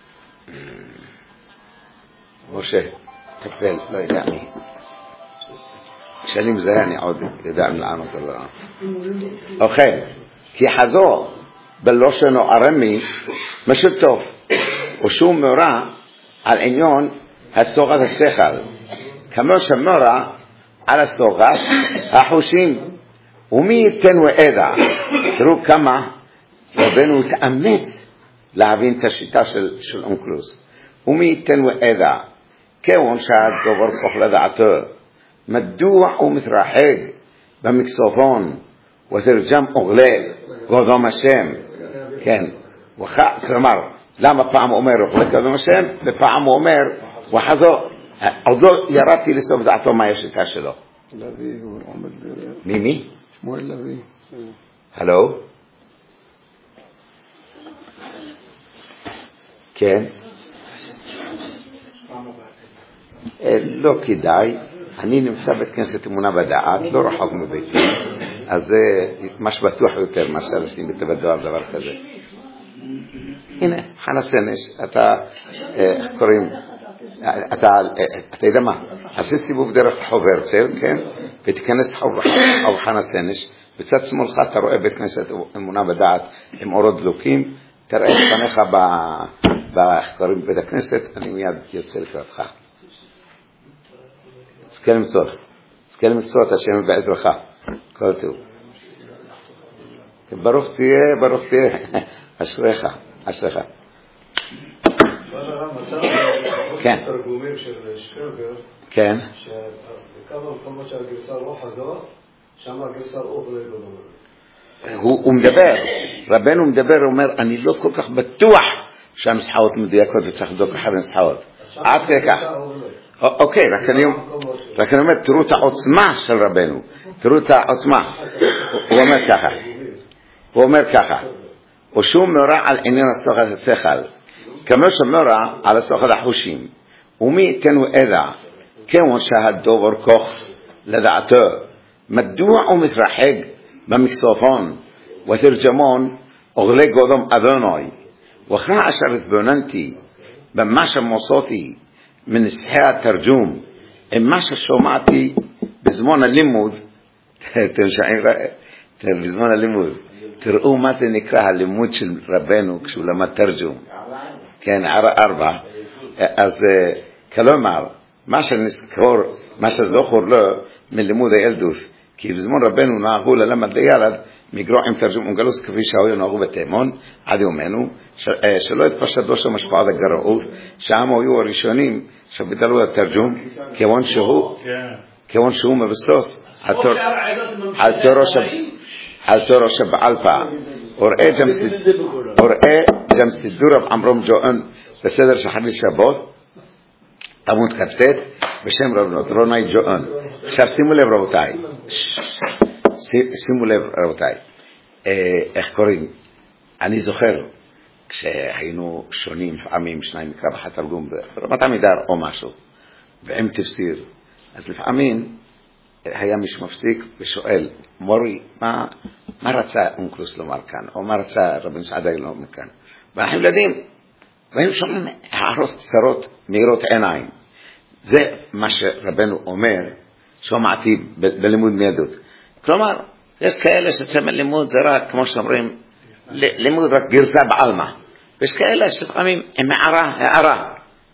משה, תפל, לא יודע מי. כשאני מזהה אני עוד יודע אם לענות או לא לענות. אוקיי, כי חזו בלושנו ארמי משהו טוב, ושהוא מורה על עניון הסוגת השכל, כמו שמורה על הסוגת החושים. ומי ייתן ועדה, תראו כמה רבנו תאמץ להבין את השיטה של, של אונקלוס. ומי ייתן ועדה, כיוון שהדובר כוח לדעתו, מדוע הוא מתרחק במיקסופון ותרגם אוכלי גודם השם, כן, כלומר, למה פעם הוא אומר אוכלי גודם השם ופעם הוא אומר וחזו, עוד לא ירדתי לסוף דעתו מה השיטה שלו. לוי הוא עומד לראות. מי מי? שמואל לוי. הלו? כן? לא כדאי, אני נמצא בית כנסת אמונה בדעת, לא רחוק מביתי, אז זה מש בטוח יותר מה שעושים בתבדוע דבר כזה. הנה, חנה סנש, אתה, איך קוראים, אתה, אתה יודע מה, עשה סיבוב דרך רחוב הרצל, כן? ותיכנס רחוב חנה סנש, בצד שמאלך אתה רואה בית כנסת אמונה בדעת עם אורות דלוקים, תראה את פניך איך קוראים בית הכנסת, אני מיד יוצא לקראתך. זכה למצוות, זכה למצוות השם בעזרך, כל טוב. ברוך תהיה, ברוך תהיה, אשריך, אשריך. כן. תרגומים של שפרגר, כן. שכמה מקומות שהגרסה לא חזרה, שם הגרסה לא חזרה. הוא מדבר, רבנו מדבר, הוא אומר, אני לא כל כך בטוח שהנוסחאות מדויקות וצריך לבדוק אחר הנוסחאות. עד כדי כך. אוקיי, רק אני אומר, תראו את העוצמה של רבנו, תראו את העוצמה. הוא אומר ככה, הוא אומר ככה, ושום מורה על עניין הסוחת השכל, כמו שמורה על הסוחת החושים, ומי ייתנו עדה, כמו שהדובר כוח לדעתו, מדוע הוא מתרחק במיקסופון, ותרג'מון אוכלי גודום אדוני, וכך אשר התבוננתי, במה שמוסותי, מנסחי התרגום, עם מה ששומעתי בזמן הלימוד, בזמן הלימוד, תראו מה זה נקרא הלימוד של רבנו כשהוא למד תרגום. כן, ארבע. אז כלומר, מה שנזכור, מה שזוכר לו מלימוד הילדות, כי בזמן רבנו נהגו ללמד לילד, מגרוע עם תרגום ונגלוס כפי שהיו נהגו בתימון, עד יומנו, שלא התפשט לו שם השפעת הגרעות, שם היו הראשונים שבדלו התרגום, כיוון שהוא, כיוון שהוא מבסוס, על תורו שבעל פעם. וראה גם סידור רב עמרום ג'ואן בסדר של חדיל שבות, עמוד כ"ט בשם רב רוני ג'ואן. עכשיו שימו לב רבותיי, שימו לב רבותיי, איך קוראים? אני זוכר כשהיינו שונים לפעמים, שניים נקרא בחת תרגום ברמת עמידר או משהו, ועם תפסיר, אז לפעמים היה מישהו מפסיק ושואל, מורי, מה, מה רצה אונקלוס לומר כאן, או מה רצה רבן סעדה לומר כאן? ואנחנו ילדים, והם שומעים הערות קצרות, מהירות עיניים. זה מה שרבנו אומר, שמעתי ב- בלימוד מידות. כלומר, יש כאלה שצמד לימוד זה רק, כמו שאומרים, לימוד רק גרסה בעלמה. ויש כאלה שלפעמים הם הערה, הערה.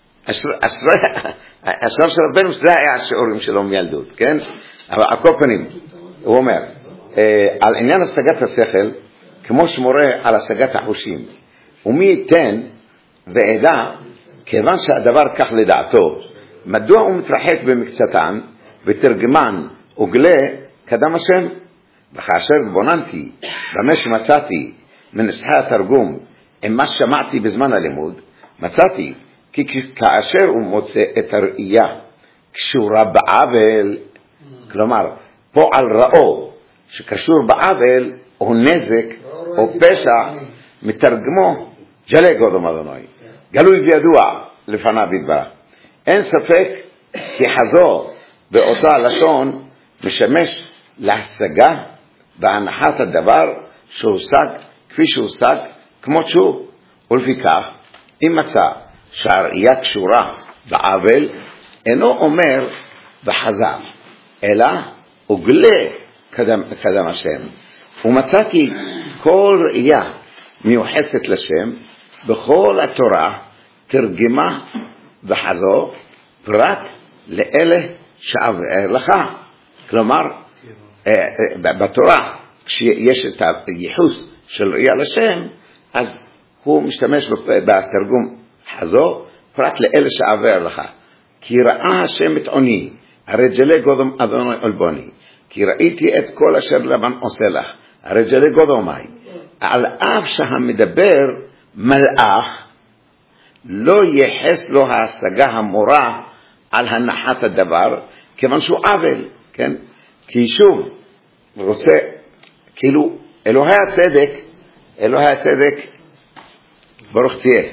השלב של רבנו זה היה השיעורים שלו מילדות, כן? אבל על כל פנים, הוא אומר, על עניין השגת השכל, כמו שמורה על השגת החושים, ומי ייתן ועדה, כיוון שהדבר כך לדעתו, מדוע הוא מתרחק במקצתן, ותרגמן וגלה קדם השם, וכאשר התבוננתי, במה שמצאתי מנסחי התרגום, עם מה שמעתי בזמן הלימוד, מצאתי, כי כאשר הוא מוצא את הראייה קשורה בעוול, כלומר, פועל רעו שקשור בעוול או נזק או פשע, מתרגמו ג'לי גודום אדוני, גלוי וידוע לפניו יתברך. אין ספק כי חזור באותה לשון משמש להשגה בהנחת הדבר שהושג כפי שהושג כמו שהוא, ולפיכך אם מצא שהראייה קשורה בעוול, אינו אומר בחזר, אלא וגלה קדם, קדם השם. ומצאתי כל ראייה מיוחסת לשם בכל התורה תרגמה וחזור פרט לאלה שעבר לך. כלומר, בתורה כשיש את הייחוס של ראייה לשם, אז הוא משתמש בתרגום חזור פרט לאלה שעבר לך. כי ראה השם את עוני, הרי ג'לי גודום אדוני אלבוני, כי ראיתי את כל אשר לבן עושה לך, הרי ג'לי גודומי. על אף שהמדבר מלאך, לא יחס לו ההשגה המורה על הנחת הדבר, כיוון שהוא עוול, כן? כי שוב, רוצה, כאילו, אלוהי הצדק, אלוהי הצדק, ברוך תהיה,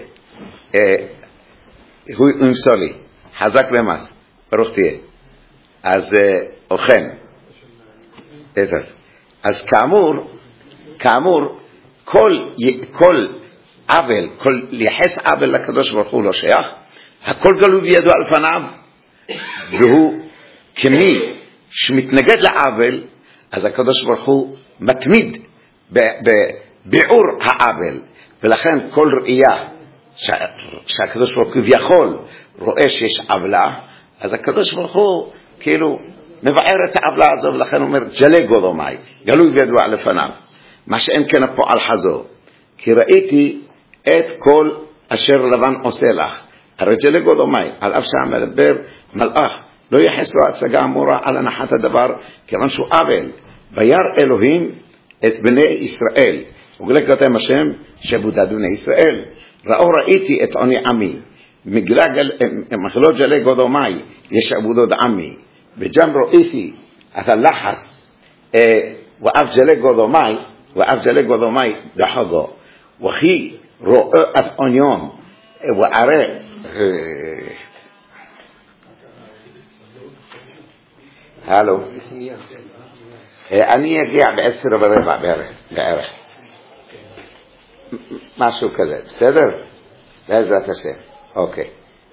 הוא ימסור לי, חזק למס, ברוך תהיה. אז אוכן, אז כאמור, כאמור, כל, כל עוול, כל יחס עוול לקדוש ברוך הוא לא שייך, הכל גלוי בידו על פניו, והוא כמי שמתנגד לעוול, אז הקדוש ברוך הוא מתמיד בביעור העוול, ולכן כל ראייה שהקדוש ברוך הוא כביכול רואה שיש עוולה, אז הקדוש ברוך הוא כאילו מבאר את העוולה הזו, ולכן הוא אומר ג'לי גודומי, גלוי וידוע לפניו, מה שאין כן הפועל חזור, כי ראיתי את כל אשר לבן עושה לך, הרג'לי גודומי, על אף שהמדבר מלאך, לא יחס לו הצגה אמורה על הנחת הדבר, כיוון שהוא עוול. וירא אלוהים את בני ישראל, וגלה כתם השם שבודד בני ישראל. ראו ראיתי את עוני עמי, מחלות ג'לי גודומי, ישעבודוד עמי, וג'ם ראיתי את הלחס, ואף ג'לי גודומי, ואף ג'לי גודומי דחגו, וכי רואה את עוניום, וערה, הלו, אני אגיע בעשר ורבע בערך, משהו כזה, בסדר? בעזרת השם, אוקיי.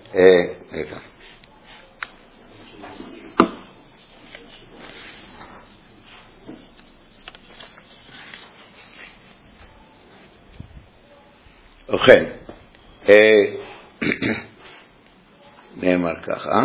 ובכן, נאמר ככה,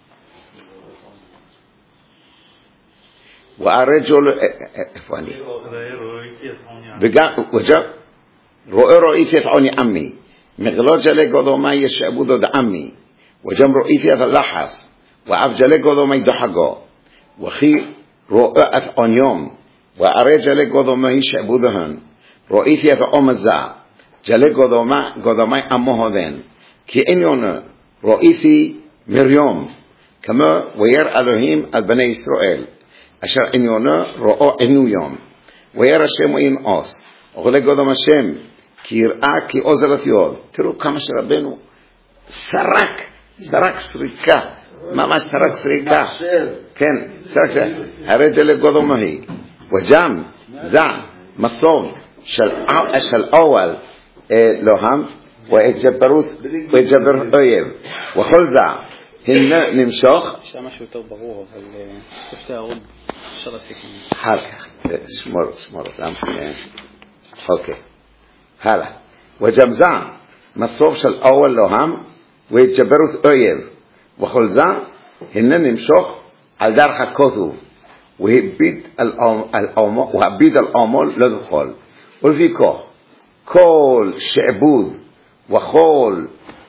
והרג'ול, איפה אני? וגם, רואה ראיתי את עוני עמי, מגלות ג'לי גודומי ישעבודוד עמי, וגם ראיתי את הלחס, ואף ג'לי גודומי דחגו, וכי רואה את עוניום, והרי ג'לי גודומי ישעבודהן, ראיתי את העומזה, ג'לי גודומי עמוהדן, כי אין יונה, ראיתי מריום, כמו וירא אלוהים על בני ישראל, אשר אין יונה ראו אינו יום, וירא השם ואין עוס, וגלה גודום השם, כי יראה כי עוזר לתיעוד. תראו כמה שרבנו סרק, סרק סריקה, ממש סרק סריקה. כן, סרק סריקה. הרי זה לגודום ההיא. וגם זה מסוב של אוהל לוהם, והתגברות, והתגבר אויב. וכל זה, הנה נמשוך. שם משהו יותר ברור, אבל שתי הערות אפשר להסיק. אחר כך, שמור, שמור, למה? אוקיי. הלאה. וגם זה מסוב של אוהל לוהם והתגברות אויב, וכל זה הנה נמשוך על דרך הכתוב, והביט על עמול לא זוכול, ולפי כך כל שעבוד וכל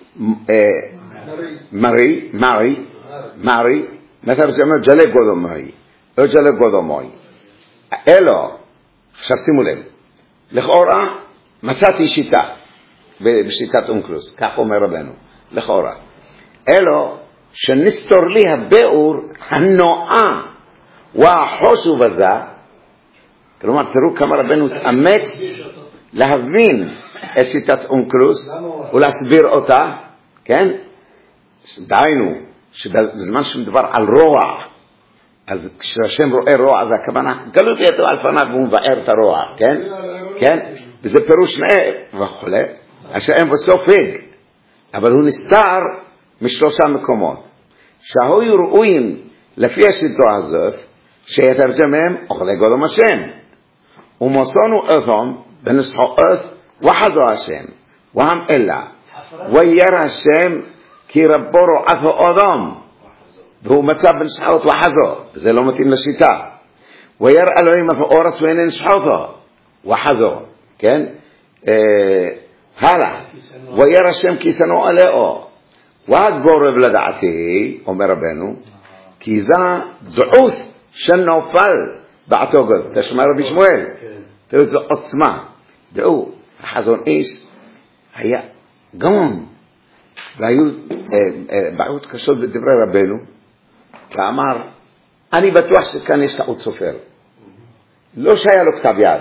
מרי מרי מרי مثلا זה אומר ג'לי גודומי או ג'לי גודומי אלו. עכשיו שימו לב, לכאורה מצאתי שיטה בשיטת אונקלוס, כך אומר רבנו, לכאורה אלו שנסתור לי הביאור הנועה והחושוב הזה. כלומר, תראו כמה רבנו תאמץ להבין את שיטת אונקלוס ולהסביר אותה, כן? דיינו שבזמן שמדבר על רוע, אז כשהשם רואה רוע, אז הכוונה גלות יתו על פניו והוא מבאר את הרוע, כן? כן? וזה פירוש נאה וכולי, השם בסופג, אבל הוא נסתר משלושה מקומות שהיו ראויים לפי השיטה הזאת שיתרגמם אוכלי גודום השם, ומוסונו אותם בנסחאות וחזו השם והם אלה וירא השם כי רבו רועתו אדם, והוא מצא בנסחאות וחזו, זה לא מתאים לשיטה. וירא אלוהים את האורס ואין נסחאותו וחזו, כן? הלאה. וירא השם כי שנוא עליהו, והגורב לדעתי, אומר רבנו, כי זה דעות שנופל בעתו גוד. תשמע רבי שמואל, תראו זו עוצמה. דעו, החזון איש היה גאון, והיו בעיות קשות בדברי רבנו, ואמר, אני בטוח שכאן יש טעות סופר. לא שהיה לו כתב יד,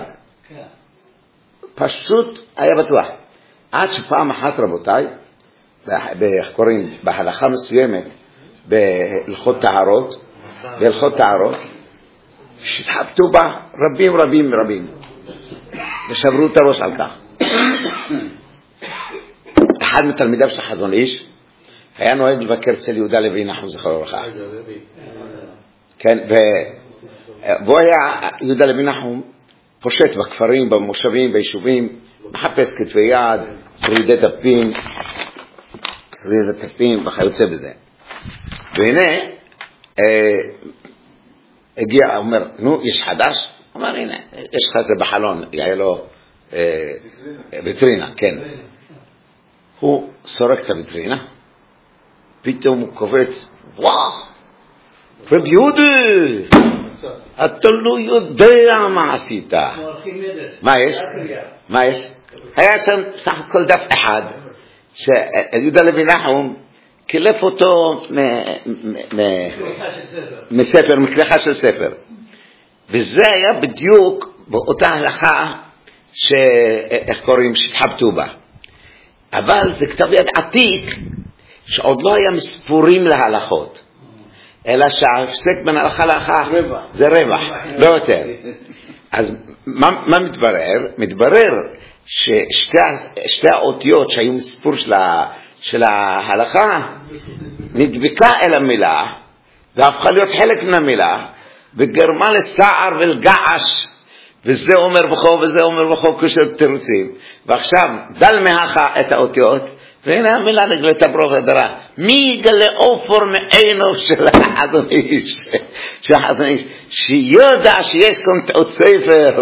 פשוט היה בטוח. עד שפעם אחת רבותיי, איך קוראים, בהלכה מסוימת, בהלכות טהרות, בהלכות טהרות, שהתחבטו בה רבים רבים רבים, ושברו את הראש על כך. אחד מתלמידיו של חזון איש, היה נוהג לבקר אצל יהודה לוי נחום זכרו לברכה. כן, והוא היה, יהודה לוי נחום, פושט בכפרים, במושבים, ביישובים, מחפש כתבי יד, שרידי דפים, שרידי דפים, וכיוצא בזה. והנה, אה, הגיע, אומר, נו, יש חדש? אומר, הנה, יש לך זה בחלון, היה לו אה, ויטרינה, כן. הוא סורק את הוויטרינה, פתאום הוא קופץ, וואו, רב יהודה, אתה לא יודע מה עשית. מה יש? מה יש? היה שם סך הכל דף אחד, שיהודה לוי נחום קילף אותו מספר, מקלחה של ספר. וזה היה בדיוק באותה הלכה שאיך קוראים שתחבטו בה. אבל זה כתב יד עתיק שעוד לא היה מספורים להלכות, אלא שההפסק בין הלכה להלכה זה רווח, לא יותר. אז מה, מה מתברר? מתברר ששתי האותיות שהיו מספור של, ה, של ההלכה נדבקה אל המילה והפכה להיות חלק מן המילה וגרמה לסער ולגעש, וזה אומר בכו וזה אומר בכו כשל תירוצים. ועכשיו דל מהכה את האותיות, והנה המילה נגלתה ברוב הדרה. מי יגלה אופור מעינו של החזון איש, של החזון איש, שיודע שיש כאן תאות ספר.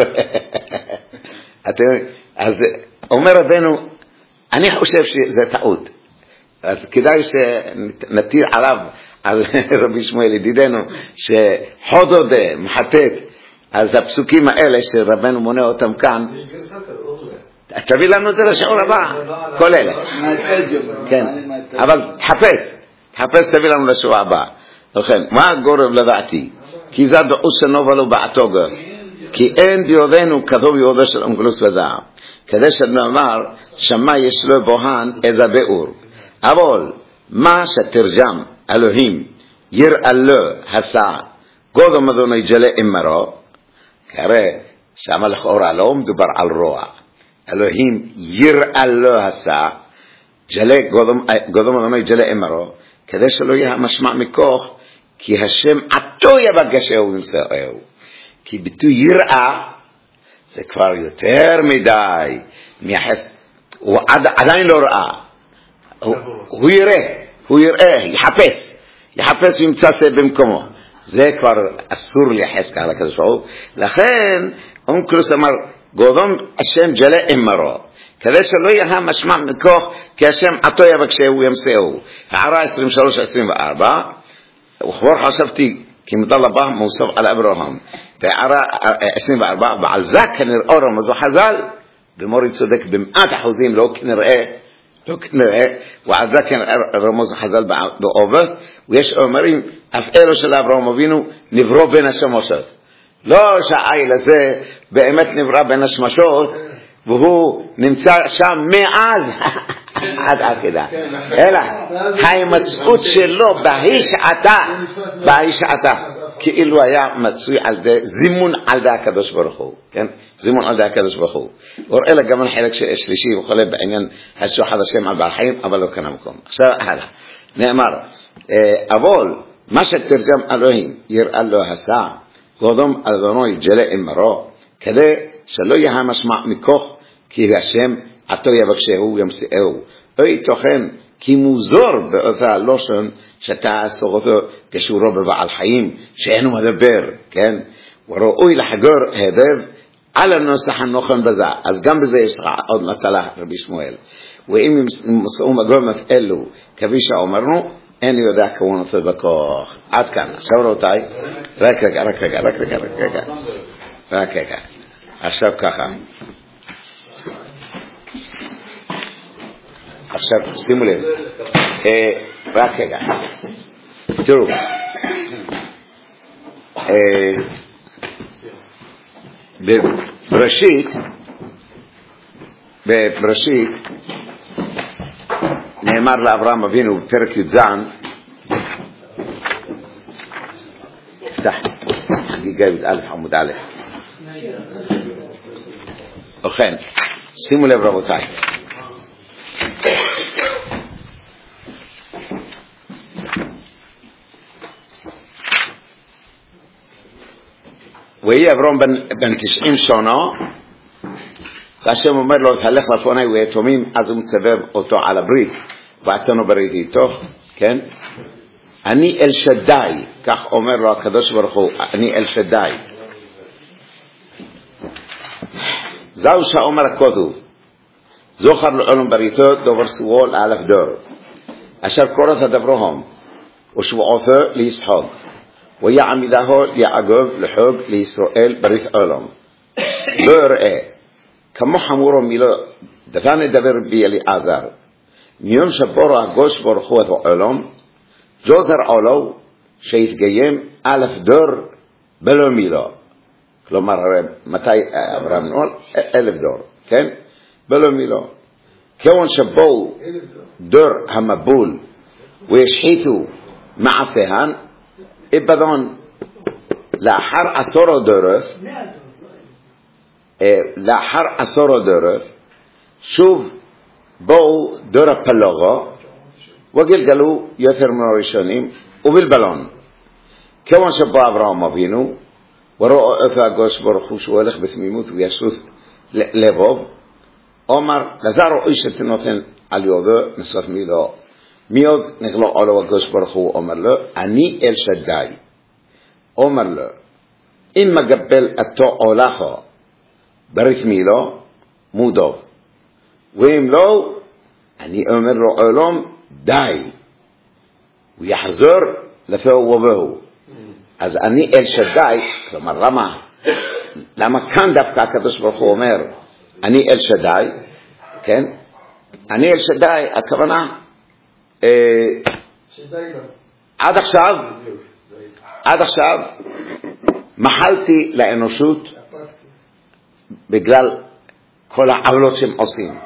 אז אומר רבנו, אני חושב שזה טעות, אז כדאי שנטיל עליו, על רבי שמואל ידידנו, שחודו דה מחטט. אז הפסוקים האלה שרבנו מונה אותם כאן, תביא לנו את זה לשיעור הבא, כל אלה. כן, אבל תחפש, תחפש תביא לנו לשיעור הבא. לכן, מה גורב לדעתי? כי זה דעוס שנובה לו בעתוגה, כי אין ביודנו כתוב ביודו של אונגלוס וזעם, כדי שנאמר שמה יש לו בוהן איזה באור. אבל מה שתרגם אלוהים יראה לו הסע גודו אדוני ג'לה אמרו, הרי שמה לכאורה לא מדובר על רוע. אלוהים יראה לו הסע ג'לה גודו אדוני ג'לה אמרו, כדי שלא יהיה משמע מכוח כי השם עתו יבגשהו ומסעהו. כי ביטוי יראה זה כבר יותר מדי מייחס, הוא עד, עדיין לא ראה, הוא, הוא יראה, הוא יראה, יחפש, יחפש וימצא במקומו. זה כבר אסור לייחס ככה לקדוש ברוך הוא. לכן אונקלוס אמר גודום השם ג'לה אמרו, כדי שלא יהיה משמע מכוח כי השם עתו יבגשהו ימסעהו. הערה עשרים ושלוש עשרים וארבע, וכבר חשבתי כי מדל הבא מוסף על אברהם. והערה עשרים וארבע, ועל זה כנראה רמזו חז"ל, ומורי צודק במאת אחוזים, לא כנראה, לא כנראה, ועל זה כנראה רמזו חז"ל בעובד, ויש אומרים, אף אלו של אברהם אבינו נברא בין השמשות. לא שהאיל הזה באמת נברא בין השמשות, והוא נמצא שם מאז עד עקדה. אלא ההימצאות שלו בהישעתה, בהישעתה, כאילו היה מצוי על די, זימון על די הקדוש ברוך הוא, כן? זימון על די הקדוש ברוך הוא. וראה לה גם החלק שלישי וחולה בעניין השוחד השם על בעל חיים, אבל לא כאן המקום. עכשיו, הלאה. נאמר, אבל מה שתרגם אלוהים יראה לו הסע, גודום אדוני ג'לה אמרו, כדי שלא יהיה משמע מכוח, כי השם עתו יבגשהו ימסעהו. אוי תוכן, כי מוזר באותה הלושן שתעשור אותו כשהוא רואה בבעל חיים שאינו מדבר, כן? וראוי לחגור היטב על הנוסח הנוכן בזה. אז גם בזה יש עוד מטלה רבי שמואל. ואם מסעו מגומת אלו כפי שאומרנו, אין יודע כוונתו בכוח. עד כאן. עכשיו רבותיי, רק רגע, רק רגע, רק רגע, רק רגע. רק רגע. עכשיו ככה. עכשיו שימו לב, רק רגע, תראו, בראשית, בראשית נאמר לאברהם אבינו בפרק י"ז, פתח חגיגה י"א עמוד א', ובכן, שימו לב רבותיי, ויהי אברהם בן, בן תשעים שנה, והשם אומר לו, תהלך לפני ויתומים, אז הוא מצווה אותו על הברית, ואתנו ברית איתו, כן? אני אל שדי, כך אומר לו הקדוש ברוך הוא, אני אל שדי. זהו שאומר הכתוב, זוכר לעולם בריתו, דובר סורו לאלף דור. אשר קורת הדברהם, ושבועותו לישחוק, ויעמידהו יעקב לחוק לישראל ברית עולם. לא יראה, כמו חמורו מילו, דבר נדבר בי אליעזר, מיום שבורו הקדוש ברוך הוא את העולם, ג'וזר עולו שהתקיים אלף דור בלא מילו. כלומר, הרי מתי אברהם נולד? אלף דור, כן? בלא מילו. כיוון שבו דור המבול והשחיתו מעשיהן, איבדון לאחר עשור דורות, לאחר עשור דורות, שוב בואו דור הפלוגו, וגלגלו יותר מהראשונים, ובלבלון. כיוון שבו אברהם אבינו, וראו אותו הקדוש ברוך הוא שהוא הולך בתמימות וישרות לבוב, אומר, לזר איש שתנותן על יודו נסוף מילו, מיד נגלו עולו הקדוש ברוך הוא, אומר לו, אני אל שדי. אומר לו, אם מגבל אתו עולךו ברית מילו, מודו. ואם לא, אני אומר לו עולם, די. הוא יחזור לתוהו ובוהו. אז אני אל שדי, כלומר, למה, למה כאן דווקא הקדוש ברוך הוא אומר, אני אל שדי, כן? אני אל שדי, הכוונה, אה, עד עכשיו, עד עכשיו, מחלתי לאנושות, בגלל כל העוולות שהם עושים.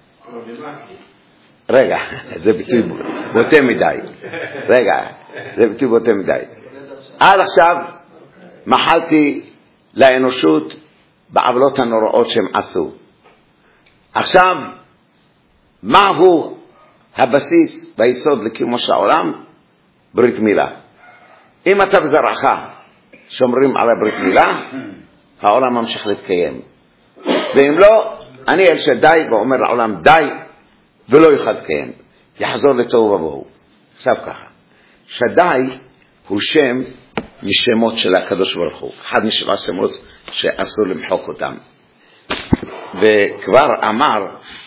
רגע, זה ביטוי בוטה מדי. רגע, זה ביטוי בוטה מדי. עד עכשיו מחלתי לאנושות בעוולות הנוראות שהם עשו. עכשיו, מהו הבסיס והיסוד לקיומו של העולם? ברית מילה. אם אתה וזרעך שומרים על הברית מילה, העולם ממשיך להתקיים. ואם לא, אני אל שדי ואומר לעולם די, ולא יוכל להתקיים. יחזור לתוהו ובוהו. עכשיו ככה. שדי הוא שם משמות של הקדוש ברוך הוא. אחד משבע שמות שאסור למחוק אותם. וכבר אמר,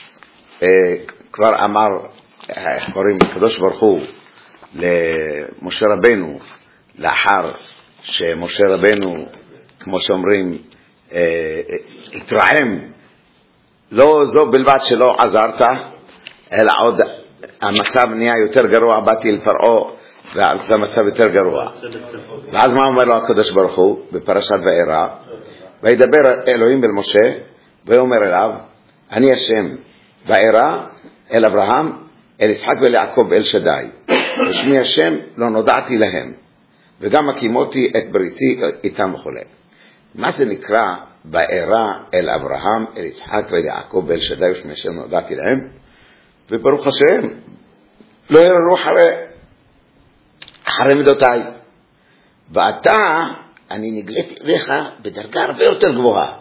כבר אמר, קוראים הקדוש ברוך הוא למשה רבנו, לאחר שמשה רבנו, כמו שאומרים, התרעם, לא זו בלבד שלא עזרת, אלא עוד המצב נהיה יותר גרוע, באתי לפרעה, וזה המצב יותר גרוע. ואז מה אומר לו הקדוש ברוך הוא בפרשת וארא? וידבר אלוהים אל משה, ואומר אליו, אני השם וארא אל אברהם, אל יצחק ואל יעקב אל שדי, ושמי השם לא נודעתי להם, וגם הקימותי את בריתי איתם וכו'. מה זה נקרא וארא אל אברהם, אל יצחק ואל יעקב אל שדי, ושמי השם נודעתי להם? וברוך השם, לא יררו אחרי, אחרי מידותיי. ואתה, אני נגליתי אליך בדרגה הרבה יותר גבוהה.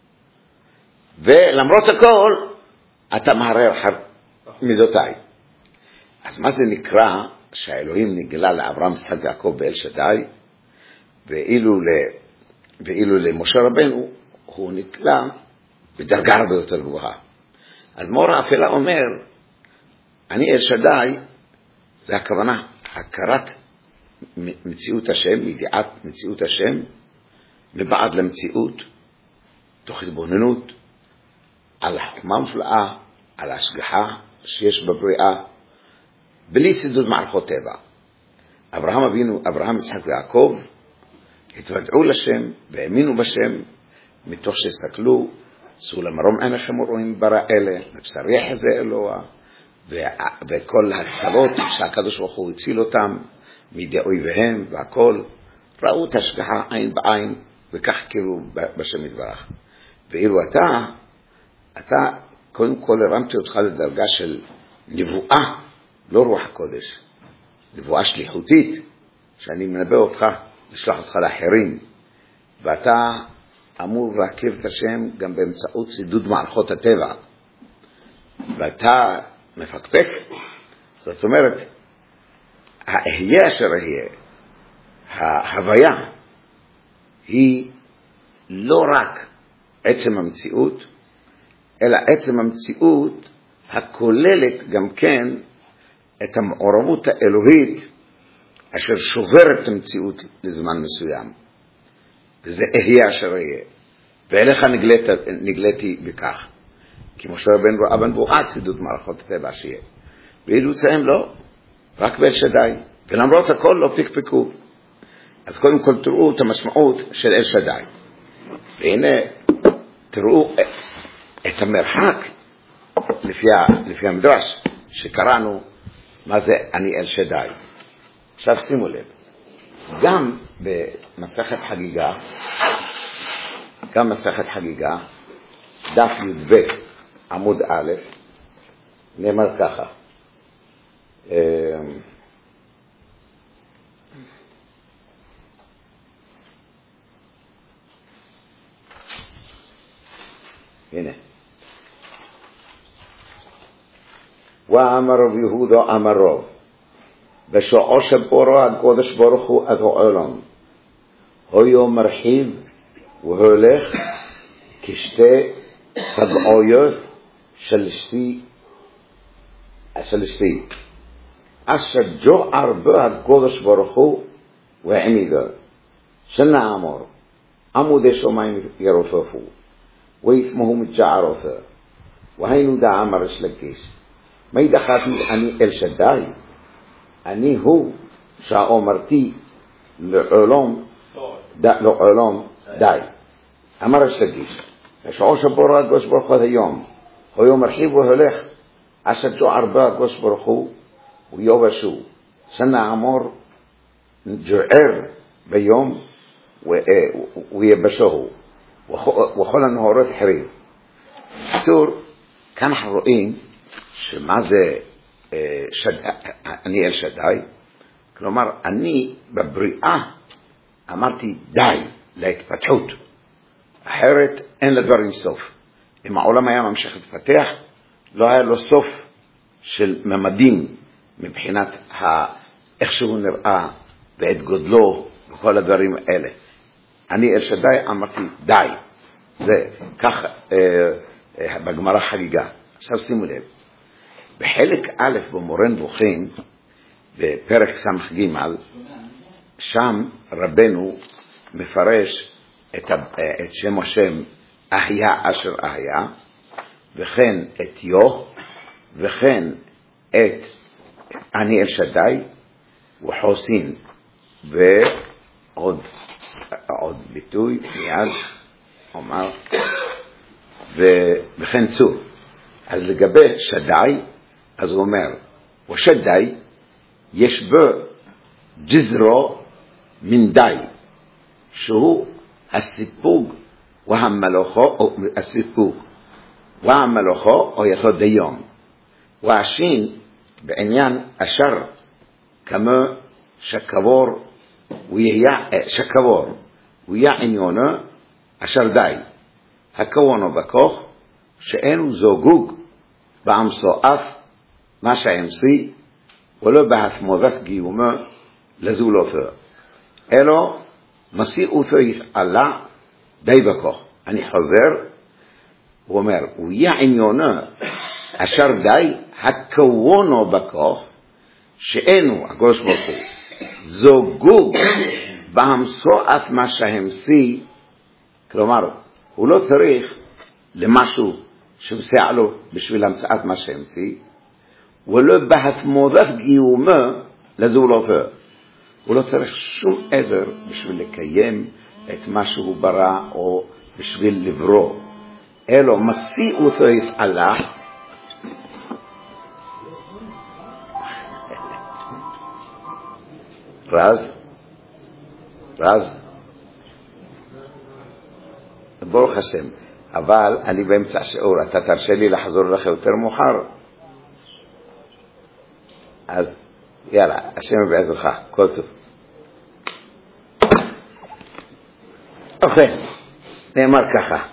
ולמרות הכל, אתה מערער אחר מידותיי. אז מה זה נקרא שהאלוהים נגלה לאברהם, יצחק ויעקב באל שדי, ואילו, ל... ואילו למשה רבנו הוא נגלה בדרגה הרבה יותר גבוהה. אז מור האפלה אומר, אני אל שדי, זה הכוונה, הכרת מציאות השם, ידיעת מציאות השם, מבעד למציאות, תוך התבוננות, על החוכמה מופלאה, על ההשגחה שיש בבריאה, בלי סידוד מערכות טבע. אברהם אבינו, אברהם, יצחק ויעקב, התוודעו לשם והאמינו בשם, מתוך שהסתכלו, צאו למרום עיניכם ורואים ברא אלה, מבשרי יחזה אלוה, וכל הצרות שהקדוש ברוך הוא הציל אותם, מידי אויביהם והכל, ראו את השגחה עין בעין, וכך כאילו בשם יתברך. ואילו אתה, אתה קודם כל הרמתי אותך לדרגה של נבואה, לא רוח הקודש, נבואה שליחותית, שאני מנבא אותך, לשלוח אותך לאחרים, ואתה אמור להכיר את השם גם באמצעות סידוד מערכות הטבע, ואתה מפקפק. זאת אומרת, הההיה אשר יהיה, ההוויה, היא לא רק עצם המציאות, אלא עצם המציאות הכוללת גם כן את המעורבות האלוהית אשר שוברת את המציאות לזמן מסוים. וזה אהיה אשר אהיה. ואליך נגלית, נגליתי בכך. כי משה רבנו ראה בנבואה צידוד מערכות הטבע שיהיה. ואילו צהם לא, רק באל שדי. ולמרות הכל לא פקפקו. אז קודם כל תראו את המשמעות של אל שדי. והנה תראו את המרחק לפי, לפי המדרש שקראנו מה זה אני אל שדי. עכשיו שימו לב, גם במסכת חגיגה, גם מסכת חגיגה, דף י"ב עמוד א', נאמר ככה, הנה, ואמר רב יהודה אמר רב, בשעו שבורו הקודש ברוך הוא עד העולם, הוא מרחיב והולך כשתי פגעויות של שתי, של שתי, אשר ג'וער בו הקודש ברוך הוא והעמידו, שנאמר, עמודי שמיים ירופפו, ויתמהו מתג'ערותו, והיינו דעה מרש לקיש, מי דחתי אני אל שדי, אני הוא שאומרתי לעולם, לעולם די. אמר השלגיש, בשעו שבורו הקדוש ברוך הוא היום, הוא מרחיב והולך, אשר ג'וער בו הקדוש ברוך הוא ויובשו, שנאמר ג'וער ביום ויבשהו, וכל הנהורות חריב. בקיצור, כאן אנחנו רואים שמה זה שד... אני אל שדי, כלומר אני בבריאה אמרתי די להתפתחות, אחרת אין לדברים סוף. אם העולם היה ממשיך להתפתח לא היה לו סוף של ממדים מבחינת ה... איך שהוא נראה ואת גודלו וכל הדברים האלה. אני אל שדי אמרתי די, זה כך אה, אה, בגמרא חגיגה. עכשיו שימו לב, בחלק א' במורה נבוכים, בפרק סמך ג', שם רבנו מפרש את, את שם השם אהיה אשר אהיה, וכן את יוך, וכן את אני אל שדי, וחוסין, ועוד עוד ביטוי מיד אומר, וכן צור. אז לגבי שדי, אז הוא אומר, ושדי יש בו ג'זרו מן די, שהוא הסיפוג והמלוכו, או הסיפוג והמלוכו, או יתו דיום. והשין בעניין אשר כמו שקבור, ויהיה שקבור, ויהיה עניונו אשר די. הכוונו בכוך, שאינו זוגוג באמסואף מה שהאמצי, ולא בהתמודת גיומו לזולותו. אלו מסיעותו יתעלה די בכוך. אני חוזר, הוא אומר, הוא יהיה עניונו אשר די, הכוונו בכוך, שאינו, הקדוש ברוך הוא, זוגוג באמסואף מה שהאמצי, כלומר, הוא לא צריך למשהו שמסייע לו בשביל המצאת מה שהמציא, ולא בהתמודת גיומו לזולותו. הוא לא צריך שום עזר בשביל לקיים את מה שהוא ברא או בשביל לברוא. אלו מסיעותו יתעלה, רז, רז, ברוך השם. אבל אני באמצע השיעור, אתה תרשה לי לחזור לך יותר מאוחר? אז יאללה, השם בעזרך, כל טוב. ובכן, נאמר ככה,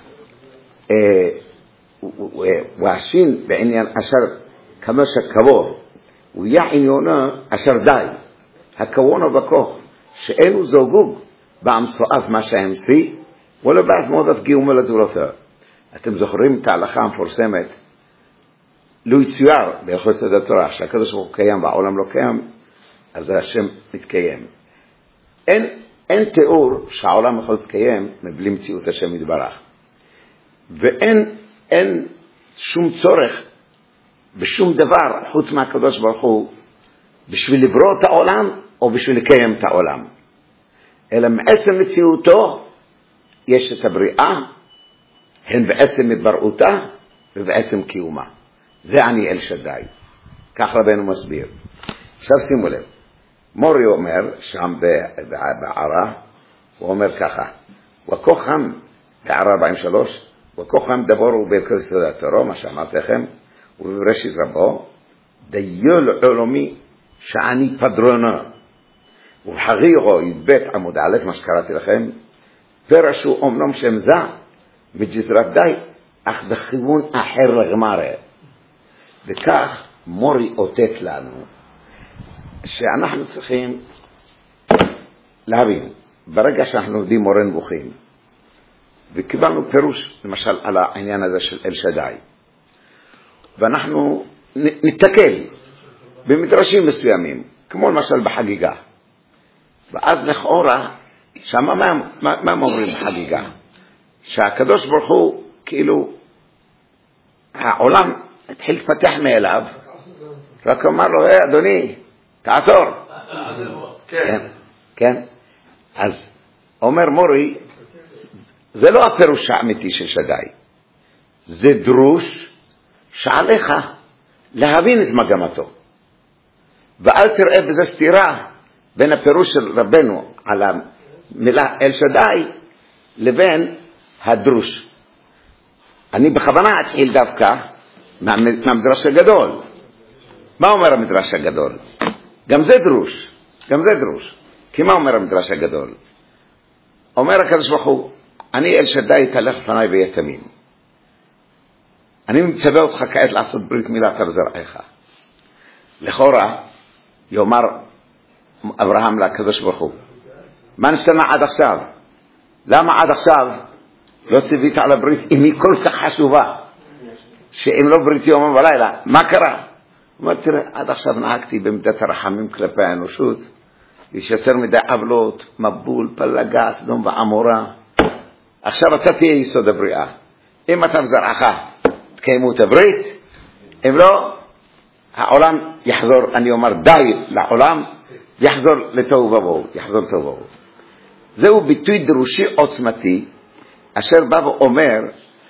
והשין בעניין אשר כמו שקבור, ויהיה עניונו אשר די, הכוונו בכוך, שאינו זוגוג באמסואף מה שהמציא, ולא בהתמודת גיומו לזולתו. אתם זוכרים את ההלכה המפורסמת לא יצויר בהלכות סדר התורה שהקדוש ברוך הוא קיים והעולם לא קיים, אז השם מתקיים. אין, אין תיאור שהעולם יכול להתקיים מבלי מציאות השם יתברך. ואין אין שום צורך בשום דבר חוץ מהקדוש ברוך הוא בשביל לברוא את העולם או בשביל לקיים את העולם. אלא מעצם מציאותו יש את הבריאה, הן בעצם התברעותה ובעצם קיומה. זה אני אל שדי. כך רבנו מסביר. עכשיו שימו לב. מורי אומר שם בערה, הוא אומר ככה, וכוחם, בערה ארבעים ושלוש, וכוחם דבורו בהלכות סדר התורה, מה שאמרתי לכם, ובראשית רבו, דיול עולמי שאני פדרונו. ובחרירו ידבט עמוד א', מה שקראתי לכם, פרשו אומנם שם זה, מג'זרת די, אך בכיוון אחר לגמרי. וכך מורי אותת לנו, שאנחנו צריכים להבין, ברגע שאנחנו עובדים מורה נבוכים, וקיבלנו פירוש, למשל, על העניין הזה של אל שדי, ואנחנו נתקל במדרשים מסוימים, כמו למשל בחגיגה, ואז לכאורה, שמה מה, מה, מה אומרים בחגיגה? שהקדוש ברוך הוא, כאילו, העולם התחיל לפתח מאליו, רק אמר לו, היי אדוני, תעצור. כן, כן. אז אומר מורי, זה לא הפירוש האמיתי של שדי, זה דרוש שעליך להבין את מגמתו, ואל תראה בזה סתירה בין הפירוש של רבנו על המילה אל שדי לבין הדרוש. אני בכוונה אתחיל דווקא מהמדרש הגדול. מה אומר המדרש הגדול? גם זה דרוש, גם זה דרוש. כי מה אומר המדרש הגדול? אומר הקדוש ברוך הוא, אני אל שדי תלך לפניי ויתמים. אני מצווה אותך כעת לעשות ברית מילה לזרעך. לכאורה יאמר אברהם לקדוש ברוך הוא, מה נשתנה עד עכשיו? למה עד עכשיו לא ציווית על הברית אם היא כל כך חשובה, שאם לא ברית יום ולילה, מה קרה? הוא אומר, תראה, עד עכשיו נהגתי במידת הרחמים כלפי האנושות, יש יותר מדי עוולות, מבול, פלגה, סדום ועמורה. עכשיו אתה תהיה יסוד הבריאה. אם אתה וזרעך תקיימו את הברית, אם לא, העולם יחזור, אני אומר די לעולם, יחזור לתוהו ובוהו, יחזור לתוהו ובוהו. זהו ביטוי דרושי עוצמתי, אשר בא ואומר